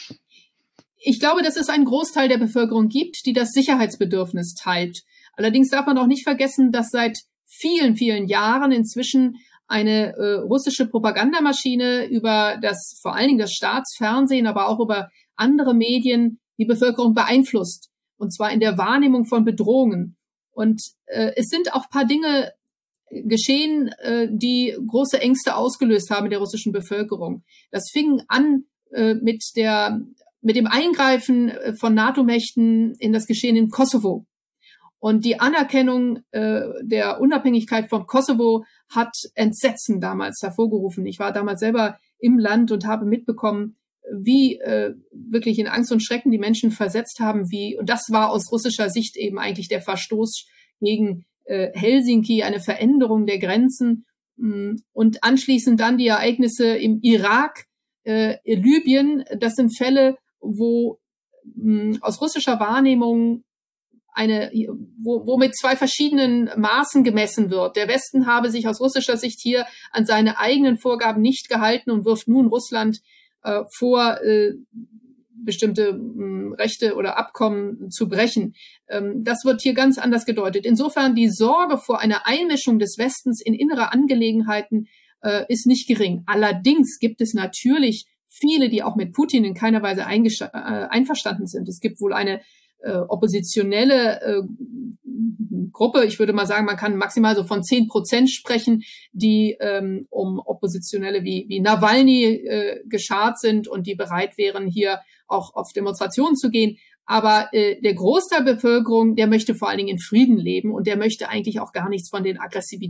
Ich glaube, dass es einen Großteil der Bevölkerung gibt, die das Sicherheitsbedürfnis teilt. Allerdings darf man auch nicht vergessen, dass seit vielen, vielen Jahren inzwischen eine äh, russische Propagandamaschine über das, vor allen Dingen das Staatsfernsehen, aber auch über andere Medien die Bevölkerung beeinflusst. Und zwar in der Wahrnehmung von Bedrohungen. Und äh, es sind auch ein paar Dinge geschehen, äh, die große Ängste ausgelöst haben in der russischen Bevölkerung. Das fing an äh, mit der mit dem Eingreifen von NATO-Mächten in das Geschehen im Kosovo. Und die Anerkennung äh, der Unabhängigkeit vom Kosovo hat Entsetzen damals hervorgerufen. Ich war damals selber im Land und habe mitbekommen, wie äh, wirklich in Angst und Schrecken die Menschen versetzt haben, wie, und das war aus russischer Sicht eben eigentlich der Verstoß gegen äh, Helsinki, eine Veränderung der Grenzen, mh, und anschließend dann die Ereignisse im Irak, äh, Libyen. Das sind Fälle, wo mh, aus russischer Wahrnehmung eine, wo, wo mit zwei verschiedenen Maßen gemessen wird. Der Westen habe sich aus russischer Sicht hier an seine eigenen Vorgaben nicht gehalten und wirft nun Russland äh, vor, äh, bestimmte mh, Rechte oder Abkommen zu brechen. Ähm, das wird hier ganz anders gedeutet. Insofern die Sorge vor einer Einmischung des Westens in innere Angelegenheiten äh, ist nicht gering. Allerdings gibt es natürlich viele, die auch mit Putin in keiner Weise äh, einverstanden sind. Es gibt wohl eine äh, oppositionelle äh, Gruppe, ich würde mal sagen, man kann maximal so von zehn Prozent sprechen, die ähm, um Oppositionelle wie, wie Nawalny äh, geschart sind und die bereit wären, hier auch auf Demonstrationen zu gehen. Aber äh, der Großteil der Bevölkerung, der möchte vor allen Dingen in Frieden leben und der möchte eigentlich auch gar nichts von den aggressiven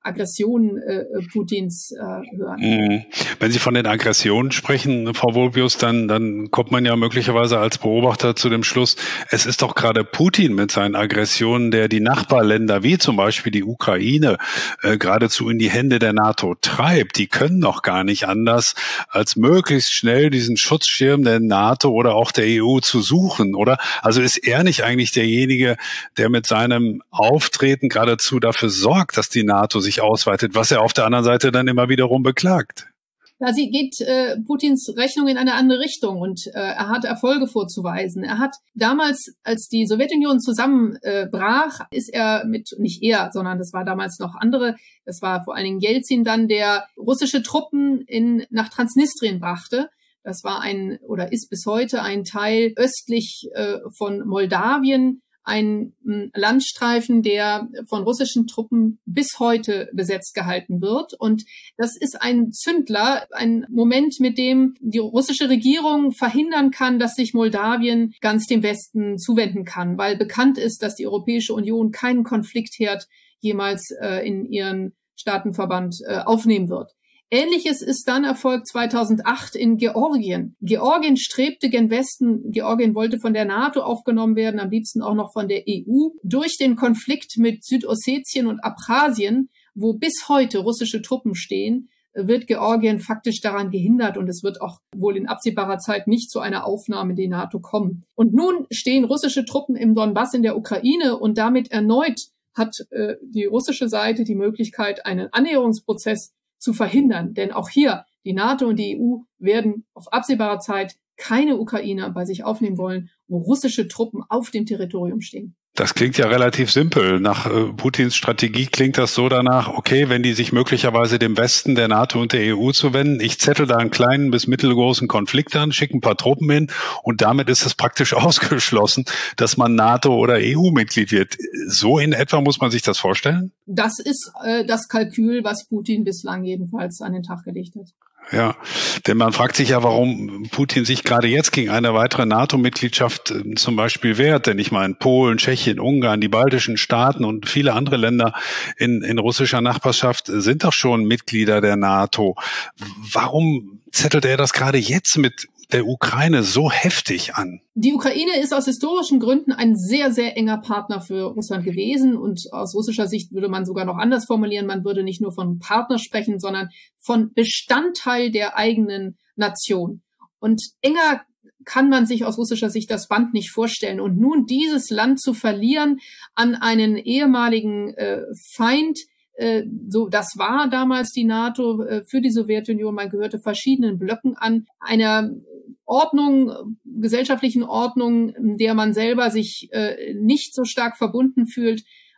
Aggression äh, Putins äh, hören. Wenn Sie von den Aggressionen sprechen, Frau Vulpius, dann, dann kommt man ja möglicherweise als Beobachter zu dem Schluss, es ist doch gerade Putin mit seinen Aggressionen, der die Nachbarländer wie zum Beispiel die Ukraine äh, geradezu in die Hände der NATO treibt. Die können doch gar nicht anders, als möglichst schnell diesen Schutzschirm der NATO oder auch der E U zu suchen, oder? Also ist er nicht eigentlich derjenige, der mit seinem Auftreten geradezu dafür sorgt, dass die NATO sich ausweitet, was er auf der anderen Seite dann immer wiederum beklagt? Ja, sie geht äh, Putins Rechnung in eine andere Richtung und äh, er hat Erfolge vorzuweisen. Er hat damals, als die Sowjetunion zusammenbrach, äh, ist er mit, nicht er, sondern das war damals noch andere, das war vor allen Dingen Jelzin dann, der russische Truppen in nach Transnistrien brachte. Das war ein oder ist bis heute ein Teil östlich äh, von Moldawien, ein m, Landstreifen, der von russischen Truppen bis heute besetzt gehalten wird. Und das ist ein Zündler, ein Moment, mit dem die russische Regierung verhindern kann, dass sich Moldawien ganz dem Westen zuwenden kann, weil bekannt ist, dass die Europäische Union keinen Konfliktherd jemals äh, in ihren Staatenverband äh, aufnehmen wird. Ähnliches ist dann erfolgt zweitausendacht in Georgien. Georgien strebte gen Westen, Georgien wollte von der NATO aufgenommen werden, am liebsten auch noch von der E U. Durch den Konflikt mit Südossetien und Abchasien, wo bis heute russische Truppen stehen, wird Georgien faktisch daran gehindert und es wird auch wohl in absehbarer Zeit nicht zu einer Aufnahme in die NATO kommen. Und nun stehen russische Truppen im Donbass in der Ukraine und damit erneut hat äh, die russische Seite die Möglichkeit, einen Annäherungsprozess zu verhindern. Denn auch hier, die NATO und die E U werden auf absehbare Zeit keine Ukrainer bei sich aufnehmen wollen, wo russische Truppen auf dem Territorium stehen. Das klingt ja relativ simpel. Nach äh, Putins Strategie klingt das so danach, okay, wenn die sich möglicherweise dem Westen, der NATO und der E U zuwenden, ich zettel da einen kleinen bis mittelgroßen Konflikt an, schicke ein paar Truppen hin und damit ist es praktisch ausgeschlossen, dass man NATO- oder E U-Mitglied wird. So in etwa muss man sich das vorstellen? Das ist äh, das Kalkül, was Putin bislang jedenfalls an den Tag gelegt hat. Ja, denn man fragt sich ja, warum Putin sich gerade jetzt gegen eine weitere NATO-Mitgliedschaft äh, zum Beispiel wehrt. Denn ich meine, Polen, Tschechien, Ungarn, die baltischen Staaten und viele andere Länder in, in russischer Nachbarschaft sind doch schon Mitglieder der NATO. Warum zettelt er das gerade jetzt mit der Ukraine so heftig an? Die Ukraine ist aus historischen Gründen ein sehr, sehr enger Partner für Russland gewesen und aus russischer Sicht würde man sogar noch anders formulieren. Man würde nicht nur von Partner sprechen, sondern von Bestandteil der eigenen Nation. Und enger kann man sich aus russischer Sicht das Band nicht vorstellen. Und nun dieses Land zu verlieren an einen ehemaligen äh, Feind, äh, so das war damals die NATO äh, für die Sowjetunion. Man gehörte verschiedenen Blöcken an, einer Ordnung, gesellschaftlichen Ordnung, der man selber sich äh, nicht so stark verbunden fühlt.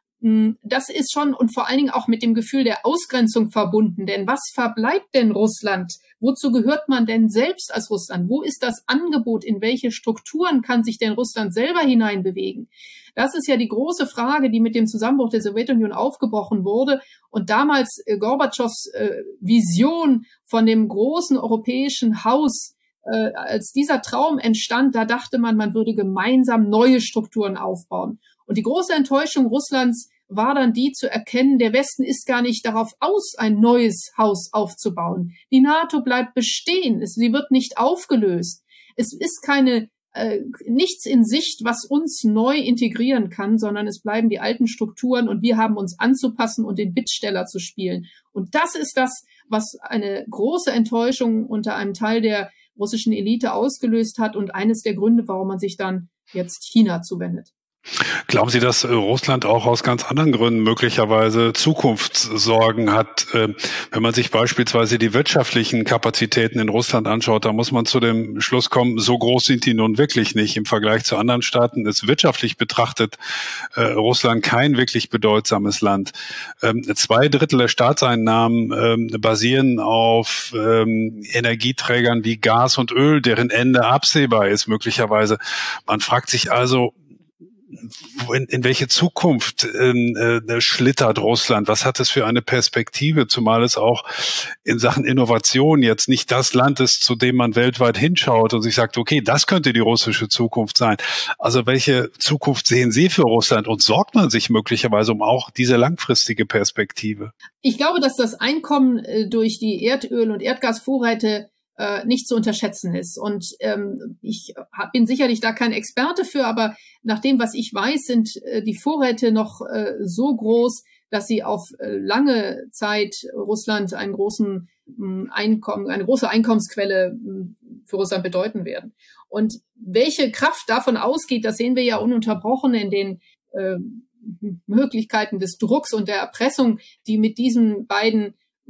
Das ist schon und vor allen Dingen auch mit dem Gefühl der Ausgrenzung verbunden. Denn was verbleibt denn Russland? Wozu gehört man denn selbst als Russland? Wo ist das Angebot? In welche Strukturen kann sich denn Russland selber hineinbewegen? Das ist ja die große Frage, die mit dem Zusammenbruch der Sowjetunion aufgebrochen wurde. Und damals äh, Gorbatschows äh, Vision von dem großen europäischen Haus, Äh, als dieser Traum entstand, da dachte man, man würde gemeinsam neue Strukturen aufbauen. Und die große Enttäuschung Russlands war dann die zu erkennen, der Westen ist gar nicht darauf aus, ein neues Haus aufzubauen. Die NATO bleibt bestehen, es, sie wird nicht aufgelöst. Es ist keine äh, nichts in Sicht, was uns neu integrieren kann, sondern es bleiben die alten Strukturen und wir haben uns anzupassen und den Bittsteller zu spielen. Und das ist das, was eine große Enttäuschung unter einem Teil der russischen Elite ausgelöst hat und eines der Gründe, warum man sich dann jetzt China zuwendet. Glauben Sie, dass Russland auch aus ganz anderen Gründen möglicherweise Zukunftssorgen hat? Wenn man sich beispielsweise die wirtschaftlichen Kapazitäten in Russland anschaut, da muss man zu dem Schluss kommen, so groß sind die nun wirklich nicht. Im Vergleich zu anderen Staaten ist wirtschaftlich betrachtet äh, Russland kein wirklich bedeutsames Land. Ähm, zwei Drittel der Staatseinnahmen ähm, basieren auf ähm, Energieträgern wie Gas und Öl, deren Ende absehbar ist möglicherweise. Man fragt sich also, in, in welche Zukunft äh, schlittert Russland? Was hat es für eine Perspektive? Zumal es auch in Sachen Innovation jetzt nicht das Land ist, zu dem man weltweit hinschaut und sich sagt, okay, das könnte die russische Zukunft sein. Also welche Zukunft sehen Sie für Russland und sorgt man sich möglicherweise um auch diese langfristige Perspektive? Ich glaube, dass das Einkommen äh, durch die Erdöl- und Erdgasvorräte äh, nicht zu unterschätzen ist. Und ähm, ich hab, bin sicherlich da kein Experte für, aber nach dem, was ich weiß, sind äh, die Vorräte noch äh, so groß, dass sie auf äh, lange Zeit Russland einen großen mh, Einkommen, eine große Einkommensquelle mh, für Russland bedeuten werden. Und welche Kraft davon ausgeht, das sehen wir ja ununterbrochen in den äh, Möglichkeiten des Drucks und der Erpressung, die mit diesen beiden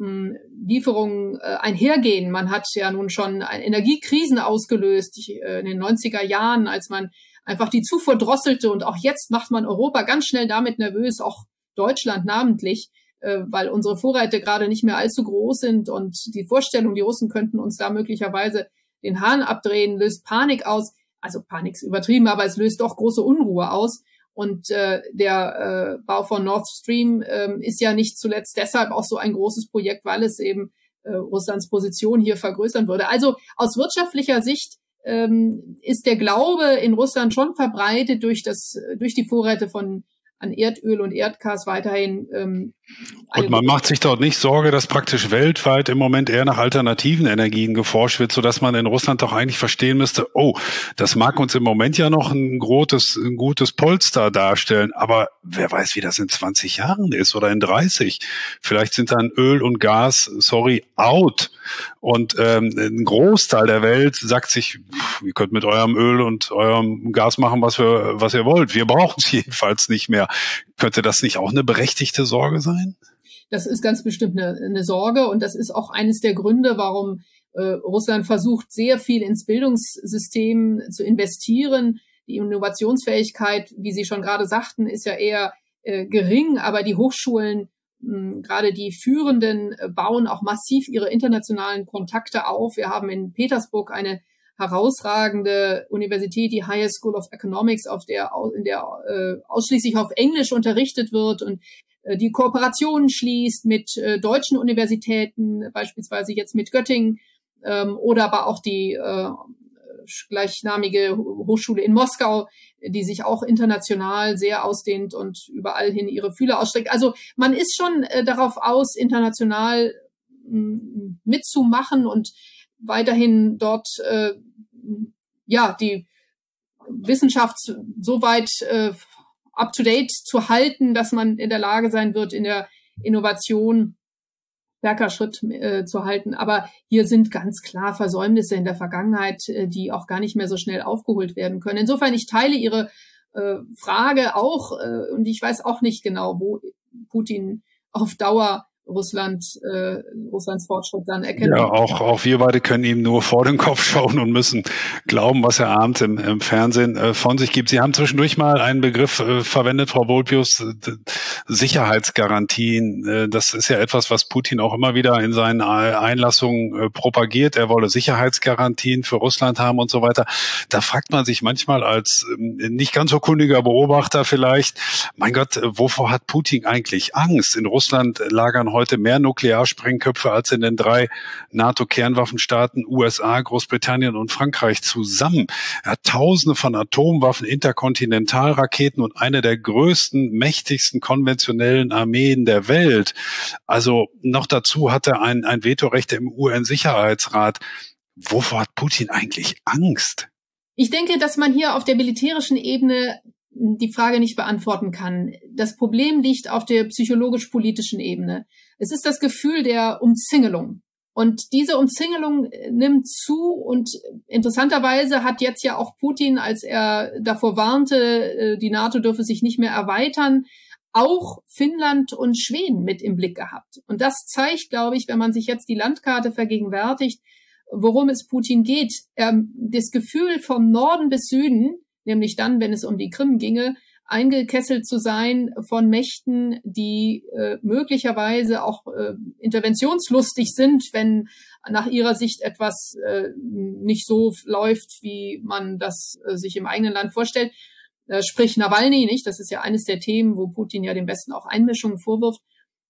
Lieferungen äh, einhergehen. Man hat ja nun schon Energiekrisen ausgelöst ich, äh, in den neunziger Jahren, als man einfach die Zufuhr drosselte. Und auch jetzt macht man Europa ganz schnell damit nervös, auch Deutschland namentlich, äh, weil unsere Vorräte gerade nicht mehr allzu groß sind. Und die Vorstellung, die Russen könnten uns da möglicherweise den Hahn abdrehen, löst Panik aus. Also Panik ist übertrieben, aber es löst doch große Unruhe aus. Und äh, der äh, Bau von Nord Stream ähm, ist ja nicht zuletzt deshalb auch so ein großes Projekt, weil es eben äh, Russlands Position hier vergrößern würde. Also aus wirtschaftlicher Sicht ähm, ist der Glaube in Russland schon verbreitet durch das durch die Vorräte von an Erdöl und Erdgas weiterhin. Ähm, und man macht sich dort nicht Sorge, dass praktisch weltweit im Moment eher nach alternativen Energien geforscht wird, sodass man in Russland doch eigentlich verstehen müsste, oh, das mag uns im Moment ja noch ein gutes, ein gutes Polster darstellen, aber wer weiß, wie das in zwanzig Jahren ist oder in dreißig. Vielleicht sind dann Öl und Gas, sorry, out. Und ähm, ein Großteil der Welt sagt sich, pff, ihr könnt mit eurem Öl und eurem Gas machen, was wir, was ihr wollt. Wir brauchen es jedenfalls nicht mehr. Könnte das nicht auch eine berechtigte Sorge sein? Das ist ganz bestimmt eine, eine Sorge und das ist auch eines der Gründe, warum äh, Russland versucht, sehr viel ins Bildungssystem zu investieren. Die Innovationsfähigkeit, wie Sie schon gerade sagten, ist ja eher äh, gering, aber die Hochschulen, mh, gerade die Führenden, äh, bauen auch massiv ihre internationalen Kontakte auf. Wir haben in Petersburg eine herausragende Universität, die Higher School of Economics, auf der, in der äh, ausschließlich auf Englisch unterrichtet wird und äh, die Kooperationen schließt mit äh, deutschen Universitäten, beispielsweise jetzt mit Göttingen, ähm, oder aber auch die äh, gleichnamige Hochschule in Moskau, die sich auch international sehr ausdehnt und überall hin ihre Fühler ausstreckt. Also man ist schon äh, darauf aus, international mh, mitzumachen und weiterhin dort äh, ja die Wissenschaft so weit äh, up to date zu halten, dass man in der Lage sein wird, in der Innovation stärker Schritt äh, zu halten. Aber hier sind ganz klar Versäumnisse in der Vergangenheit, äh, die auch gar nicht mehr so schnell aufgeholt werden können. Insofern, ich teile Ihre äh, Frage auch äh, und ich weiß auch nicht genau, wo Putin auf Dauer Russland, äh, Russlands Fortschritt dann erkennen. Ja, auch, auch wir beide können ihm nur vor den Kopf schauen und müssen glauben, was er abends im, im Fernsehen äh, von sich gibt. Sie haben zwischendurch mal einen Begriff äh, verwendet, Frau Volpius, äh, Sicherheitsgarantien. Äh, das ist ja etwas, was Putin auch immer wieder in seinen Einlassungen äh, propagiert. Er wolle Sicherheitsgarantien für Russland haben und so weiter. Da fragt man sich manchmal als äh, nicht ganz so kundiger Beobachter vielleicht, mein Gott, äh, wovor hat Putin eigentlich Angst? In Russland lagern heute mehr Nuklearsprengköpfe als in den drei NATO-Kernwaffenstaaten U S A, Großbritannien und Frankreich zusammen. Er hat Tausende von Atomwaffen, Interkontinentalraketen und eine der größten, mächtigsten konventionellen Armeen der Welt. Also noch dazu hat er ein, ein Vetorecht im U N-Sicherheitsrat. Wovor hat Putin eigentlich Angst? Ich denke, dass man hier auf der militärischen Ebene die Frage nicht beantworten kann. Das Problem liegt auf der psychologisch-politischen Ebene. Es ist das Gefühl der Umzingelung. Und diese Umzingelung nimmt zu und interessanterweise hat jetzt ja auch Putin, als er davor warnte, die NATO dürfe sich nicht mehr erweitern, auch Finnland und Schweden mit im Blick gehabt. Und das zeigt, glaube ich, wenn man sich jetzt die Landkarte vergegenwärtigt, worum es Putin geht. Das Gefühl vom Norden bis Süden, nämlich dann, wenn es um die Krim ginge, eingekesselt zu sein von Mächten, die äh, möglicherweise auch äh, interventionslustig sind, wenn nach ihrer Sicht etwas äh, nicht so läuft, wie man das äh, sich im eigenen Land vorstellt. äh, sprich Nawalny, nicht? Das ist ja eines der Themen, wo Putin ja dem Westen auch Einmischungen vorwirft.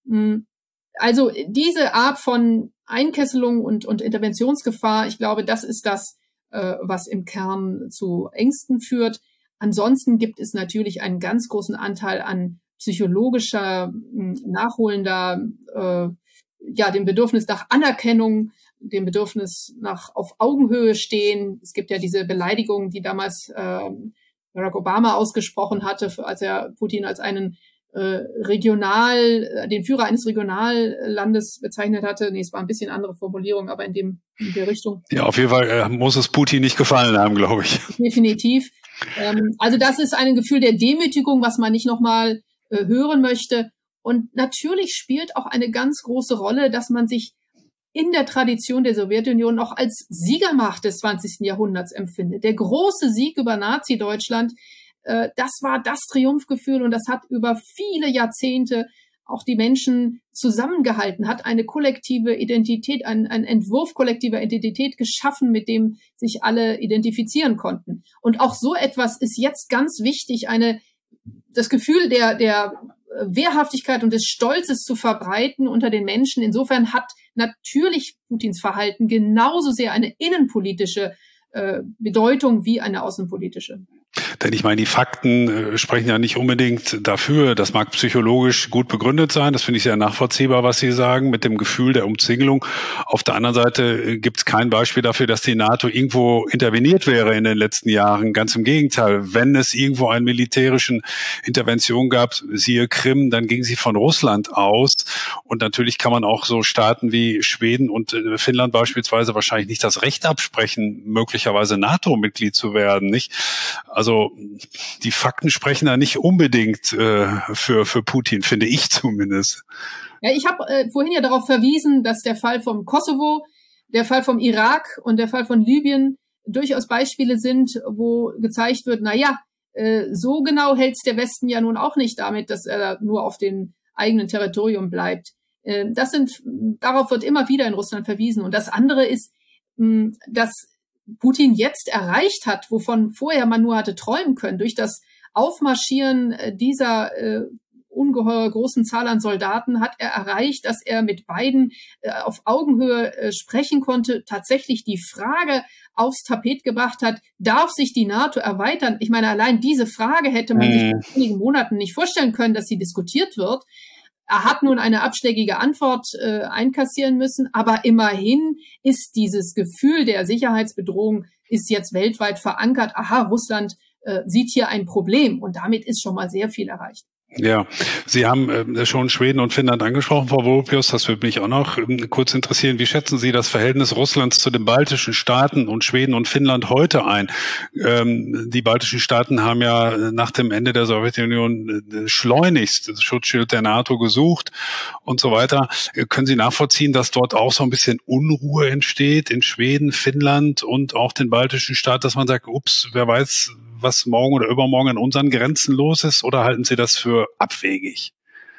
Also diese Art von Einkesselung und, und Interventionsgefahr, ich glaube, das ist das, äh, was im Kern zu Ängsten führt. Ansonsten gibt es natürlich einen ganz großen Anteil an psychologischer, nachholender, äh, ja, dem Bedürfnis nach Anerkennung, dem Bedürfnis nach auf Augenhöhe stehen. Es gibt ja diese Beleidigung, die damals äh, Barack Obama ausgesprochen hatte, als er Putin als einen äh, Regional, den Führer eines Regionallandes bezeichnet hatte. Nee, es war ein bisschen andere Formulierung, aber in dem in der Richtung. Ja, auf jeden Fall äh, muss es Putin nicht gefallen haben, glaube ich. Definitiv. Ähm, also das ist ein Gefühl der Demütigung, was man nicht nochmal äh, hören möchte. Und natürlich spielt auch eine ganz große Rolle, dass man sich in der Tradition der Sowjetunion auch als Siegermacht des zwanzigsten Jahrhunderts empfindet. Der große Sieg über Nazi-Deutschland, äh, das war das Triumphgefühl und das hat über viele Jahrzehnte auch die Menschen zusammengehalten, hat eine kollektive Identität, einen, einen Entwurf kollektiver Identität geschaffen, mit dem sich alle identifizieren konnten. Und auch so etwas ist jetzt ganz wichtig, eine, das Gefühl der, der Wehrhaftigkeit und des Stolzes zu verbreiten unter den Menschen. Insofern hat natürlich Putins Verhalten genauso sehr eine innenpolitische äh, Bedeutung wie eine außenpolitische. Denn ich meine, die Fakten äh, sprechen ja nicht unbedingt dafür. Das mag psychologisch gut begründet sein. Das finde ich sehr nachvollziehbar, was Sie sagen, mit dem Gefühl der Umzingelung. Auf der anderen Seite äh, gibt es kein Beispiel dafür, dass die NATO irgendwo interveniert wäre in den letzten Jahren. Ganz im Gegenteil. Wenn es irgendwo eine militärische Intervention gab, siehe Krim, dann ging sie von Russland aus. Und natürlich kann man auch so Staaten wie Schweden und äh, Finnland beispielsweise wahrscheinlich nicht das Recht absprechen, möglicherweise NATO-Mitglied zu werden, nicht? Also die Fakten sprechen da nicht unbedingt äh, für für Putin, finde ich zumindest. Ja, ich habe äh, vorhin ja darauf verwiesen, dass der Fall vom Kosovo, der Fall vom Irak und der Fall von Libyen durchaus Beispiele sind, wo gezeigt wird, na ja, äh, so genau hält's der Westen ja nun auch nicht damit, dass er nur auf dem eigenen Territorium bleibt. Äh, das sind, darauf wird immer wieder in Russland verwiesen. Und das andere ist, mh, dass Putin jetzt erreicht hat, wovon vorher man nur hatte träumen können, durch das Aufmarschieren dieser äh, ungeheuer großen Zahl an Soldaten hat er erreicht, dass er mit beiden äh, auf Augenhöhe äh, sprechen konnte, tatsächlich die Frage aufs Tapet gebracht hat, darf sich die NATO erweitern? Ich meine, allein diese Frage hätte man sich in einigen Monaten nicht vorstellen können, dass sie diskutiert wird. Er hat nun eine abschlägige Antwort äh, einkassieren müssen, aber immerhin ist dieses Gefühl der Sicherheitsbedrohung ist jetzt weltweit verankert. Aha, Russland äh, sieht hier ein Problem und damit ist schon mal sehr viel erreicht. Ja, Sie haben äh, schon Schweden und Finnland angesprochen, Frau Volpius. Das würde mich auch noch ähm, kurz interessieren. Wie schätzen Sie das Verhältnis Russlands zu den baltischen Staaten und Schweden und Finnland heute ein? Ähm, die baltischen Staaten haben ja nach dem Ende der Sowjetunion äh, schleunigst das Schutzschild der NATO gesucht und so weiter. Äh, können Sie nachvollziehen, dass dort auch so ein bisschen Unruhe entsteht in Schweden, Finnland und auch den baltischen Staaten, dass man sagt, ups, wer weiß, was morgen oder übermorgen an unseren Grenzen los ist, oder halten Sie das für abwegig?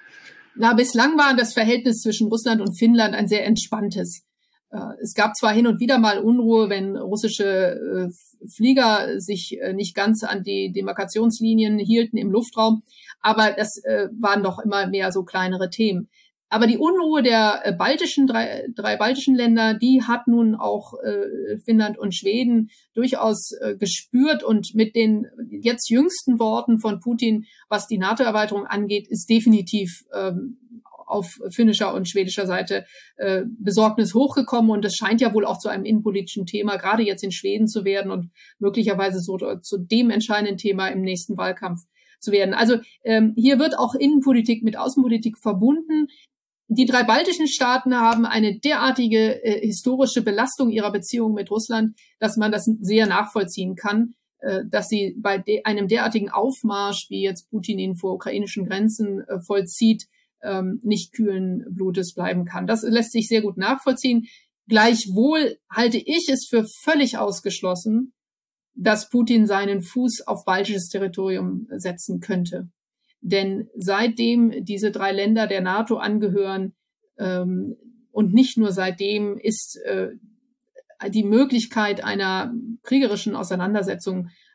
Na, bislang war das Verhältnis zwischen Russland und Finnland ein sehr entspanntes. Es gab zwar hin und wieder mal Unruhe, wenn russische Flieger sich nicht ganz an die Demarkationslinien hielten im Luftraum, aber das waren doch immer mehr so kleinere Themen. Aber die Unruhe der baltischen, drei, drei baltischen Länder, die hat nun auch äh, Finnland und Schweden durchaus äh, gespürt. Und mit den jetzt jüngsten Worten von Putin, was die NATO-Erweiterung angeht, ist definitiv ähm, auf finnischer und schwedischer Seite äh, Besorgnis hochgekommen. Und das scheint ja wohl auch zu einem innenpolitischen Thema, gerade jetzt in Schweden zu werden und möglicherweise so zu dem entscheidenden Thema im nächsten Wahlkampf zu werden. Also ähm, hier wird auch Innenpolitik mit Außenpolitik verbunden. Die drei baltischen Staaten haben eine derartige äh, historische Belastung ihrer Beziehungen mit Russland, dass man das sehr nachvollziehen kann, äh, dass sie bei de- einem derartigen Aufmarsch, wie jetzt Putin ihn vor ukrainischen Grenzen äh, vollzieht, ähm, nicht kühlen Blutes bleiben kann. Das lässt sich sehr gut nachvollziehen. Gleichwohl halte ich es für völlig ausgeschlossen, dass Putin seinen Fuß auf baltisches Territorium setzen könnte. Denn seitdem diese drei Länder der NATO angehören ähm, und nicht nur seitdem ist äh, die Möglichkeit einer kriegerischen Auseinandersetzung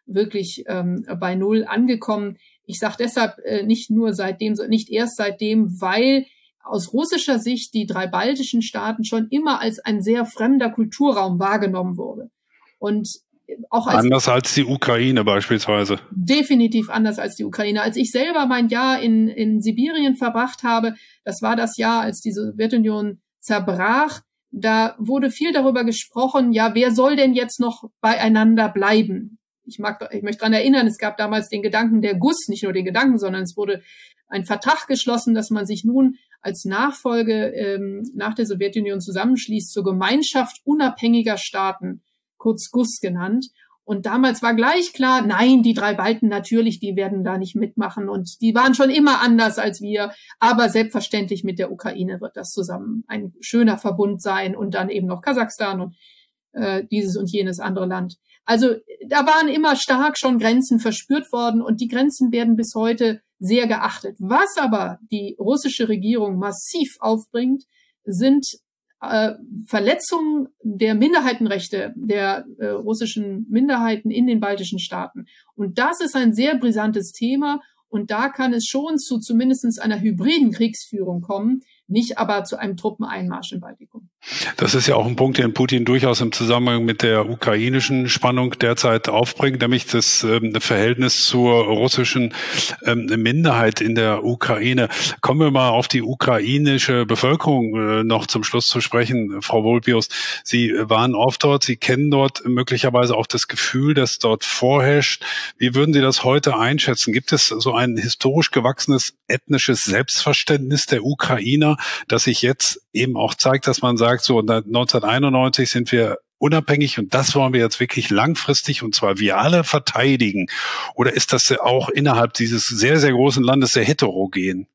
wirklich ähm, bei Null angekommen. Ich sage deshalb äh, nicht nur seitdem, nicht erst seitdem, weil aus russischer Sicht die drei baltischen Staaten schon immer als ein sehr fremder Kulturraum wahrgenommen wurde. Und auch als anders als die Ukraine beispielsweise. Definitiv anders als die Ukraine. Als ich selber mein Jahr in, in Sibirien verbracht habe, das war das Jahr, als die Sowjetunion zerbrach, da wurde viel darüber gesprochen, ja, wer soll denn jetzt noch beieinander bleiben? Ich mag, ich möchte daran erinnern, es gab damals den Gedanken der G U S, nicht nur den Gedanken, sondern es wurde ein Vertrag geschlossen, dass man sich nun als Nachfolge ähm, nach der Sowjetunion zusammenschließt zur Gemeinschaft unabhängiger Staaten, kurz G U S genannt. Und damals war gleich klar, nein, die drei Balten natürlich, die werden da nicht mitmachen. Und die waren schon immer anders als wir. Aber selbstverständlich mit der Ukraine wird das zusammen ein schöner Verbund sein. Und dann eben noch Kasachstan und äh, dieses und jenes andere Land. Also da waren immer stark schon Grenzen verspürt worden. Und die Grenzen werden bis heute sehr geachtet. Was aber die russische Regierung massiv aufbringt, sind Äh, Verletzungen der Minderheitenrechte der äh, russischen Minderheiten in den baltischen Staaten. Und das ist ein sehr brisantes Thema. Und da kann es schon zu zumindest einer hybriden Kriegsführung kommen, nicht aber zu einem Truppeneinmarsch im Baltikum. Das ist ja auch ein Punkt, den Putin durchaus im Zusammenhang mit der ukrainischen Spannung derzeit aufbringt, nämlich das ähm, Verhältnis zur russischen ähm, Minderheit in der Ukraine. Kommen wir mal auf die ukrainische Bevölkerung äh, noch zum Schluss zu sprechen. Frau Volpius, Sie waren oft dort, Sie kennen dort möglicherweise auch das Gefühl, das dort vorherrscht. Wie würden Sie das heute einschätzen? Gibt es so ein historisch gewachsenes ethnisches Selbstverständnis der Ukrainer, das sich jetzt eben auch zeigt, dass man sagt, so neunzehnhunderteinundneunzig sind wir unabhängig und das wollen wir jetzt wirklich langfristig und zwar wir alle verteidigen? Oder ist das auch innerhalb dieses sehr, sehr großen Landes sehr heterogen?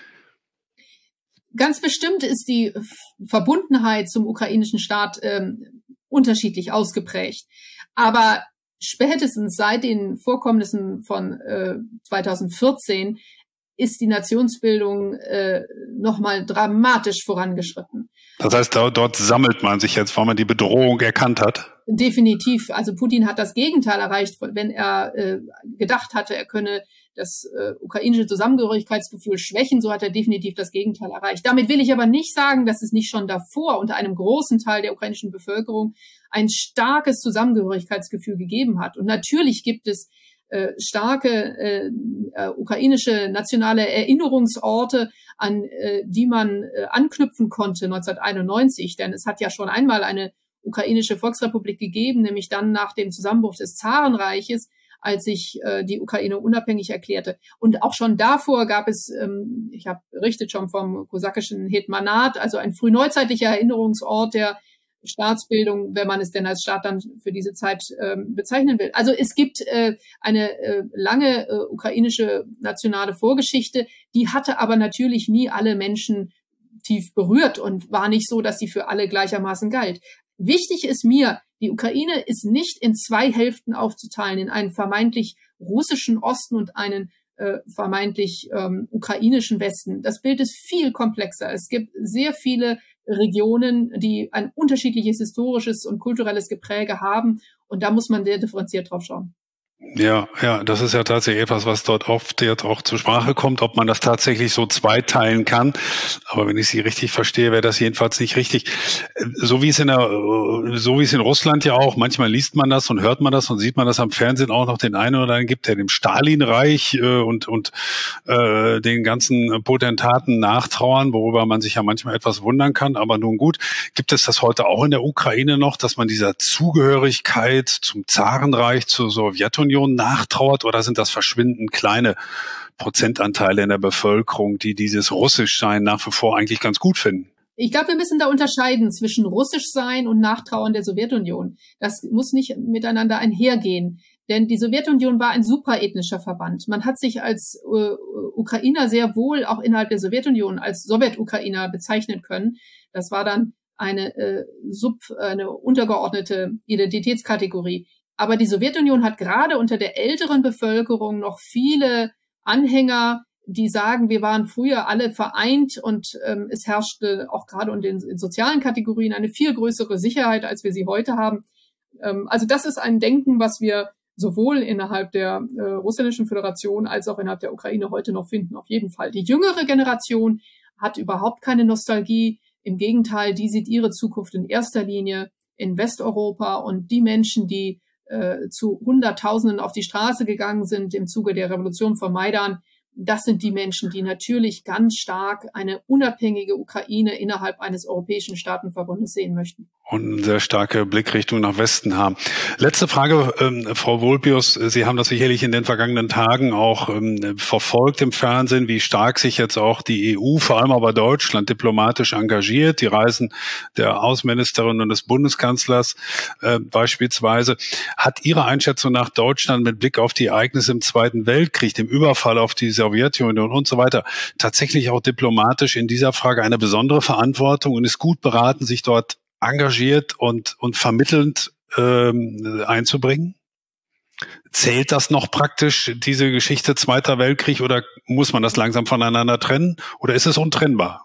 Ganz bestimmt ist die Verbundenheit zum ukrainischen Staat ähm, unterschiedlich ausgeprägt. Aber spätestens seit den Vorkommnissen von äh, zweitausendvierzehn ist die Nationsbildung äh, nochmal dramatisch vorangeschritten. Das heißt, dort, dort sammelt man sich jetzt, weil man die Bedrohung erkannt hat? Definitiv. Also Putin hat das Gegenteil erreicht, wenn er äh, gedacht hatte, er könne das äh, ukrainische Zusammengehörigkeitsgefühl schwächen, so hat er definitiv das Gegenteil erreicht. Damit will ich aber nicht sagen, dass es nicht schon davor unter einem großen Teil der ukrainischen Bevölkerung ein starkes Zusammengehörigkeitsgefühl gegeben hat. Und natürlich gibt es äh, starke äh, äh, ukrainische nationale Erinnerungsorte, an äh, die man äh, anknüpfen konnte neunzehnhunderteinundneunzig. Denn es hat ja schon einmal eine ukrainische Volksrepublik gegeben, nämlich dann nach dem Zusammenbruch des Zarenreiches, als sich äh, die Ukraine unabhängig erklärte. Und auch schon davor gab es, ähm, ich habe berichtet schon vom kosakischen Hetmanat, also ein frühneuzeitlicher Erinnerungsort der Staatsbildung, wenn man es denn als Staat dann für diese Zeit ähm, bezeichnen will. Also es gibt äh, eine äh, lange äh, ukrainische nationale Vorgeschichte, die hatte aber natürlich nie alle Menschen tief berührt und war nicht so, dass sie für alle gleichermaßen galt. Wichtig ist mir, die Ukraine ist nicht in zwei Hälften aufzuteilen, in einen vermeintlich russischen Osten und einen äh, vermeintlich ähm, ukrainischen Westen. Das Bild ist viel komplexer. Es gibt sehr viele Regionen, die ein unterschiedliches historisches und kulturelles Gepräge haben. Und da muss man sehr differenziert drauf schauen. Ja, ja, das ist ja tatsächlich etwas, was dort oft jetzt auch zur Sprache kommt, ob man das tatsächlich so zweiteilen kann. Aber wenn ich Sie richtig verstehe, wäre das jedenfalls nicht richtig. So wie es in der, so wie es in Russland ja auch, manchmal liest man das und hört man das und sieht man das am Fernsehen auch noch den einen oder anderen gibt, der dem Stalinreich äh, und und äh, den ganzen Potentaten nachtrauern, worüber man sich ja manchmal etwas wundern kann. Aber nun gut, gibt es das heute auch in der Ukraine noch, dass man dieser Zugehörigkeit zum Zarenreich, zur Sowjetunion nachtrauert, oder sind das verschwindend kleine Prozentanteile in der Bevölkerung, die dieses Russischsein nach wie vor eigentlich ganz gut finden? Ich glaube, wir müssen da unterscheiden zwischen Russischsein und Nachtrauern der Sowjetunion. Das muss nicht miteinander einhergehen. Denn die Sowjetunion war ein superethnischer Verband. Man hat sich als äh, Ukrainer sehr wohl auch innerhalb der Sowjetunion als Sowjetukrainer bezeichnen können. Das war dann eine äh, sub, eine untergeordnete Identitätskategorie. Aber die Sowjetunion hat gerade unter der älteren Bevölkerung noch viele Anhänger, die sagen, wir waren früher alle vereint und ähm, es herrschte auch gerade in den in sozialen Kategorien eine viel größere Sicherheit, als wir sie heute haben. Ähm, also das ist ein Denken, was wir sowohl innerhalb der äh, russischen Föderation als auch innerhalb der Ukraine heute noch finden, auf jeden Fall. Die jüngere Generation hat überhaupt keine Nostalgie. Im Gegenteil, die sieht ihre Zukunft in erster Linie in Westeuropa, und die Menschen, die äh, zu Hunderttausenden auf die Straße gegangen sind im Zuge der Revolution von Maidan, das sind die Menschen, die natürlich ganz stark eine unabhängige Ukraine innerhalb eines europäischen Staatenverbundes sehen möchten. Und eine sehr starke Blickrichtung nach Westen haben. Letzte Frage, ähm, Frau Vulpius. Sie haben das sicherlich in den vergangenen Tagen auch ähm, verfolgt im Fernsehen, wie stark sich jetzt auch die E U, vor allem aber Deutschland, diplomatisch engagiert. Die Reisen der Außenministerin und des Bundeskanzlers äh, beispielsweise. Hat Ihre Einschätzung nach Deutschland mit Blick auf die Ereignisse im Zweiten Weltkrieg, dem Überfall auf die Sowjetunion und so weiter, tatsächlich auch diplomatisch in dieser Frage eine besondere Verantwortung und ist gut beraten, sich dort engagiert und, und vermittelnd ähm, einzubringen? Zählt das noch praktisch, diese Geschichte Zweiter Weltkrieg, oder muss man das langsam voneinander trennen, oder ist es untrennbar?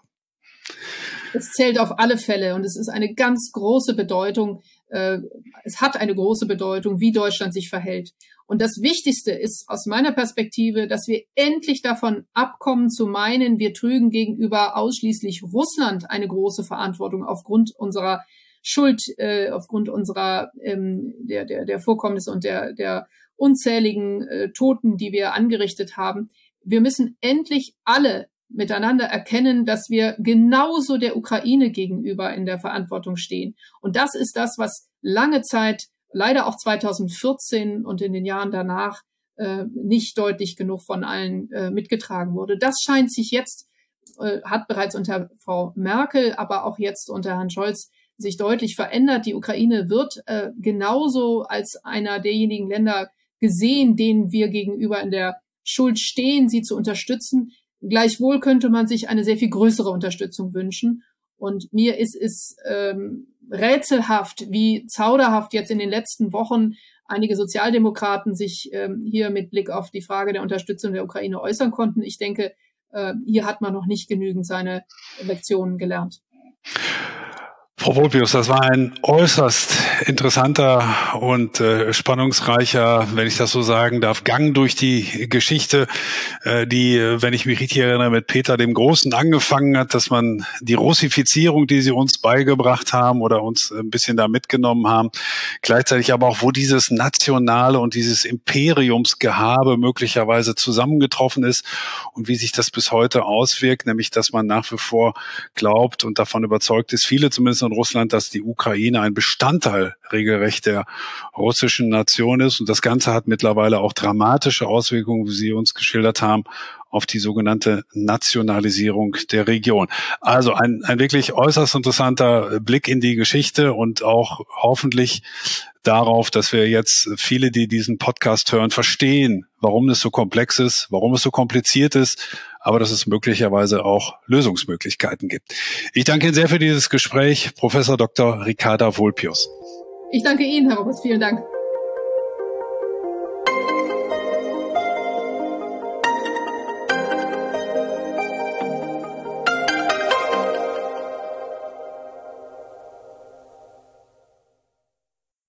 Es zählt auf alle Fälle, und es ist eine ganz große Bedeutung, äh, es hat eine große Bedeutung, wie Deutschland sich verhält. Und das Wichtigste ist aus meiner Perspektive, dass wir endlich davon abkommen zu meinen, wir trügen gegenüber ausschließlich Russland eine große Verantwortung aufgrund unserer Schuld, äh, aufgrund unserer ähm, der, der, der Vorkommnisse und der, der unzähligen äh, Toten, die wir angerichtet haben. Wir müssen endlich alle miteinander erkennen, dass wir genauso der Ukraine gegenüber in der Verantwortung stehen. Und das ist das, was lange Zeit, leider auch zweitausendvierzehn und in den Jahren danach, äh, nicht deutlich genug von allen äh, mitgetragen wurde. Das scheint sich jetzt, äh, hat bereits unter Frau Merkel, aber auch jetzt unter Herrn Scholz sich deutlich verändert. Die Ukraine wird äh, genauso als einer derjenigen Länder gesehen, denen wir gegenüber in der Schuld stehen, sie zu unterstützen. Gleichwohl könnte man sich eine sehr viel größere Unterstützung wünschen. Und mir ist es ähm, rätselhaft, wie zauderhaft jetzt in den letzten Wochen einige Sozialdemokraten sich ähm, hier mit Blick auf die Frage der Unterstützung der Ukraine äußern konnten. Ich denke, äh, hier hat man noch nicht genügend seine Lektionen gelernt. Frau Vulpius, das war ein äußerst interessanter und äh, spannungsreicher, wenn ich das so sagen darf, Gang durch die Geschichte, äh, die, wenn ich mich richtig erinnere, mit Peter dem Großen angefangen hat, dass man die Russifizierung, die sie uns beigebracht haben oder uns ein bisschen da mitgenommen haben, gleichzeitig aber auch, wo dieses nationale und dieses Imperiumsgehabe möglicherweise zusammengetroffen ist und wie sich das bis heute auswirkt, nämlich dass man nach wie vor glaubt und davon überzeugt ist, viele zumindest in Russland, dass die Ukraine ein Bestandteil regelrecht der russischen Nation ist. Und das Ganze hat mittlerweile auch dramatische Auswirkungen, wie Sie uns geschildert haben, auf die sogenannte Nationalisierung der Region. Also ein, ein wirklich äußerst interessanter Blick in die Geschichte und auch hoffentlich darauf, dass wir jetzt viele, die diesen Podcast hören, verstehen, warum es so komplex ist, warum es so kompliziert ist, aber dass es möglicherweise auch Lösungsmöglichkeiten gibt. Ich danke Ihnen sehr für dieses Gespräch, Professor Doktor Ricarda Vulpius. Ich danke Ihnen, Herr Roberts. Vielen Dank.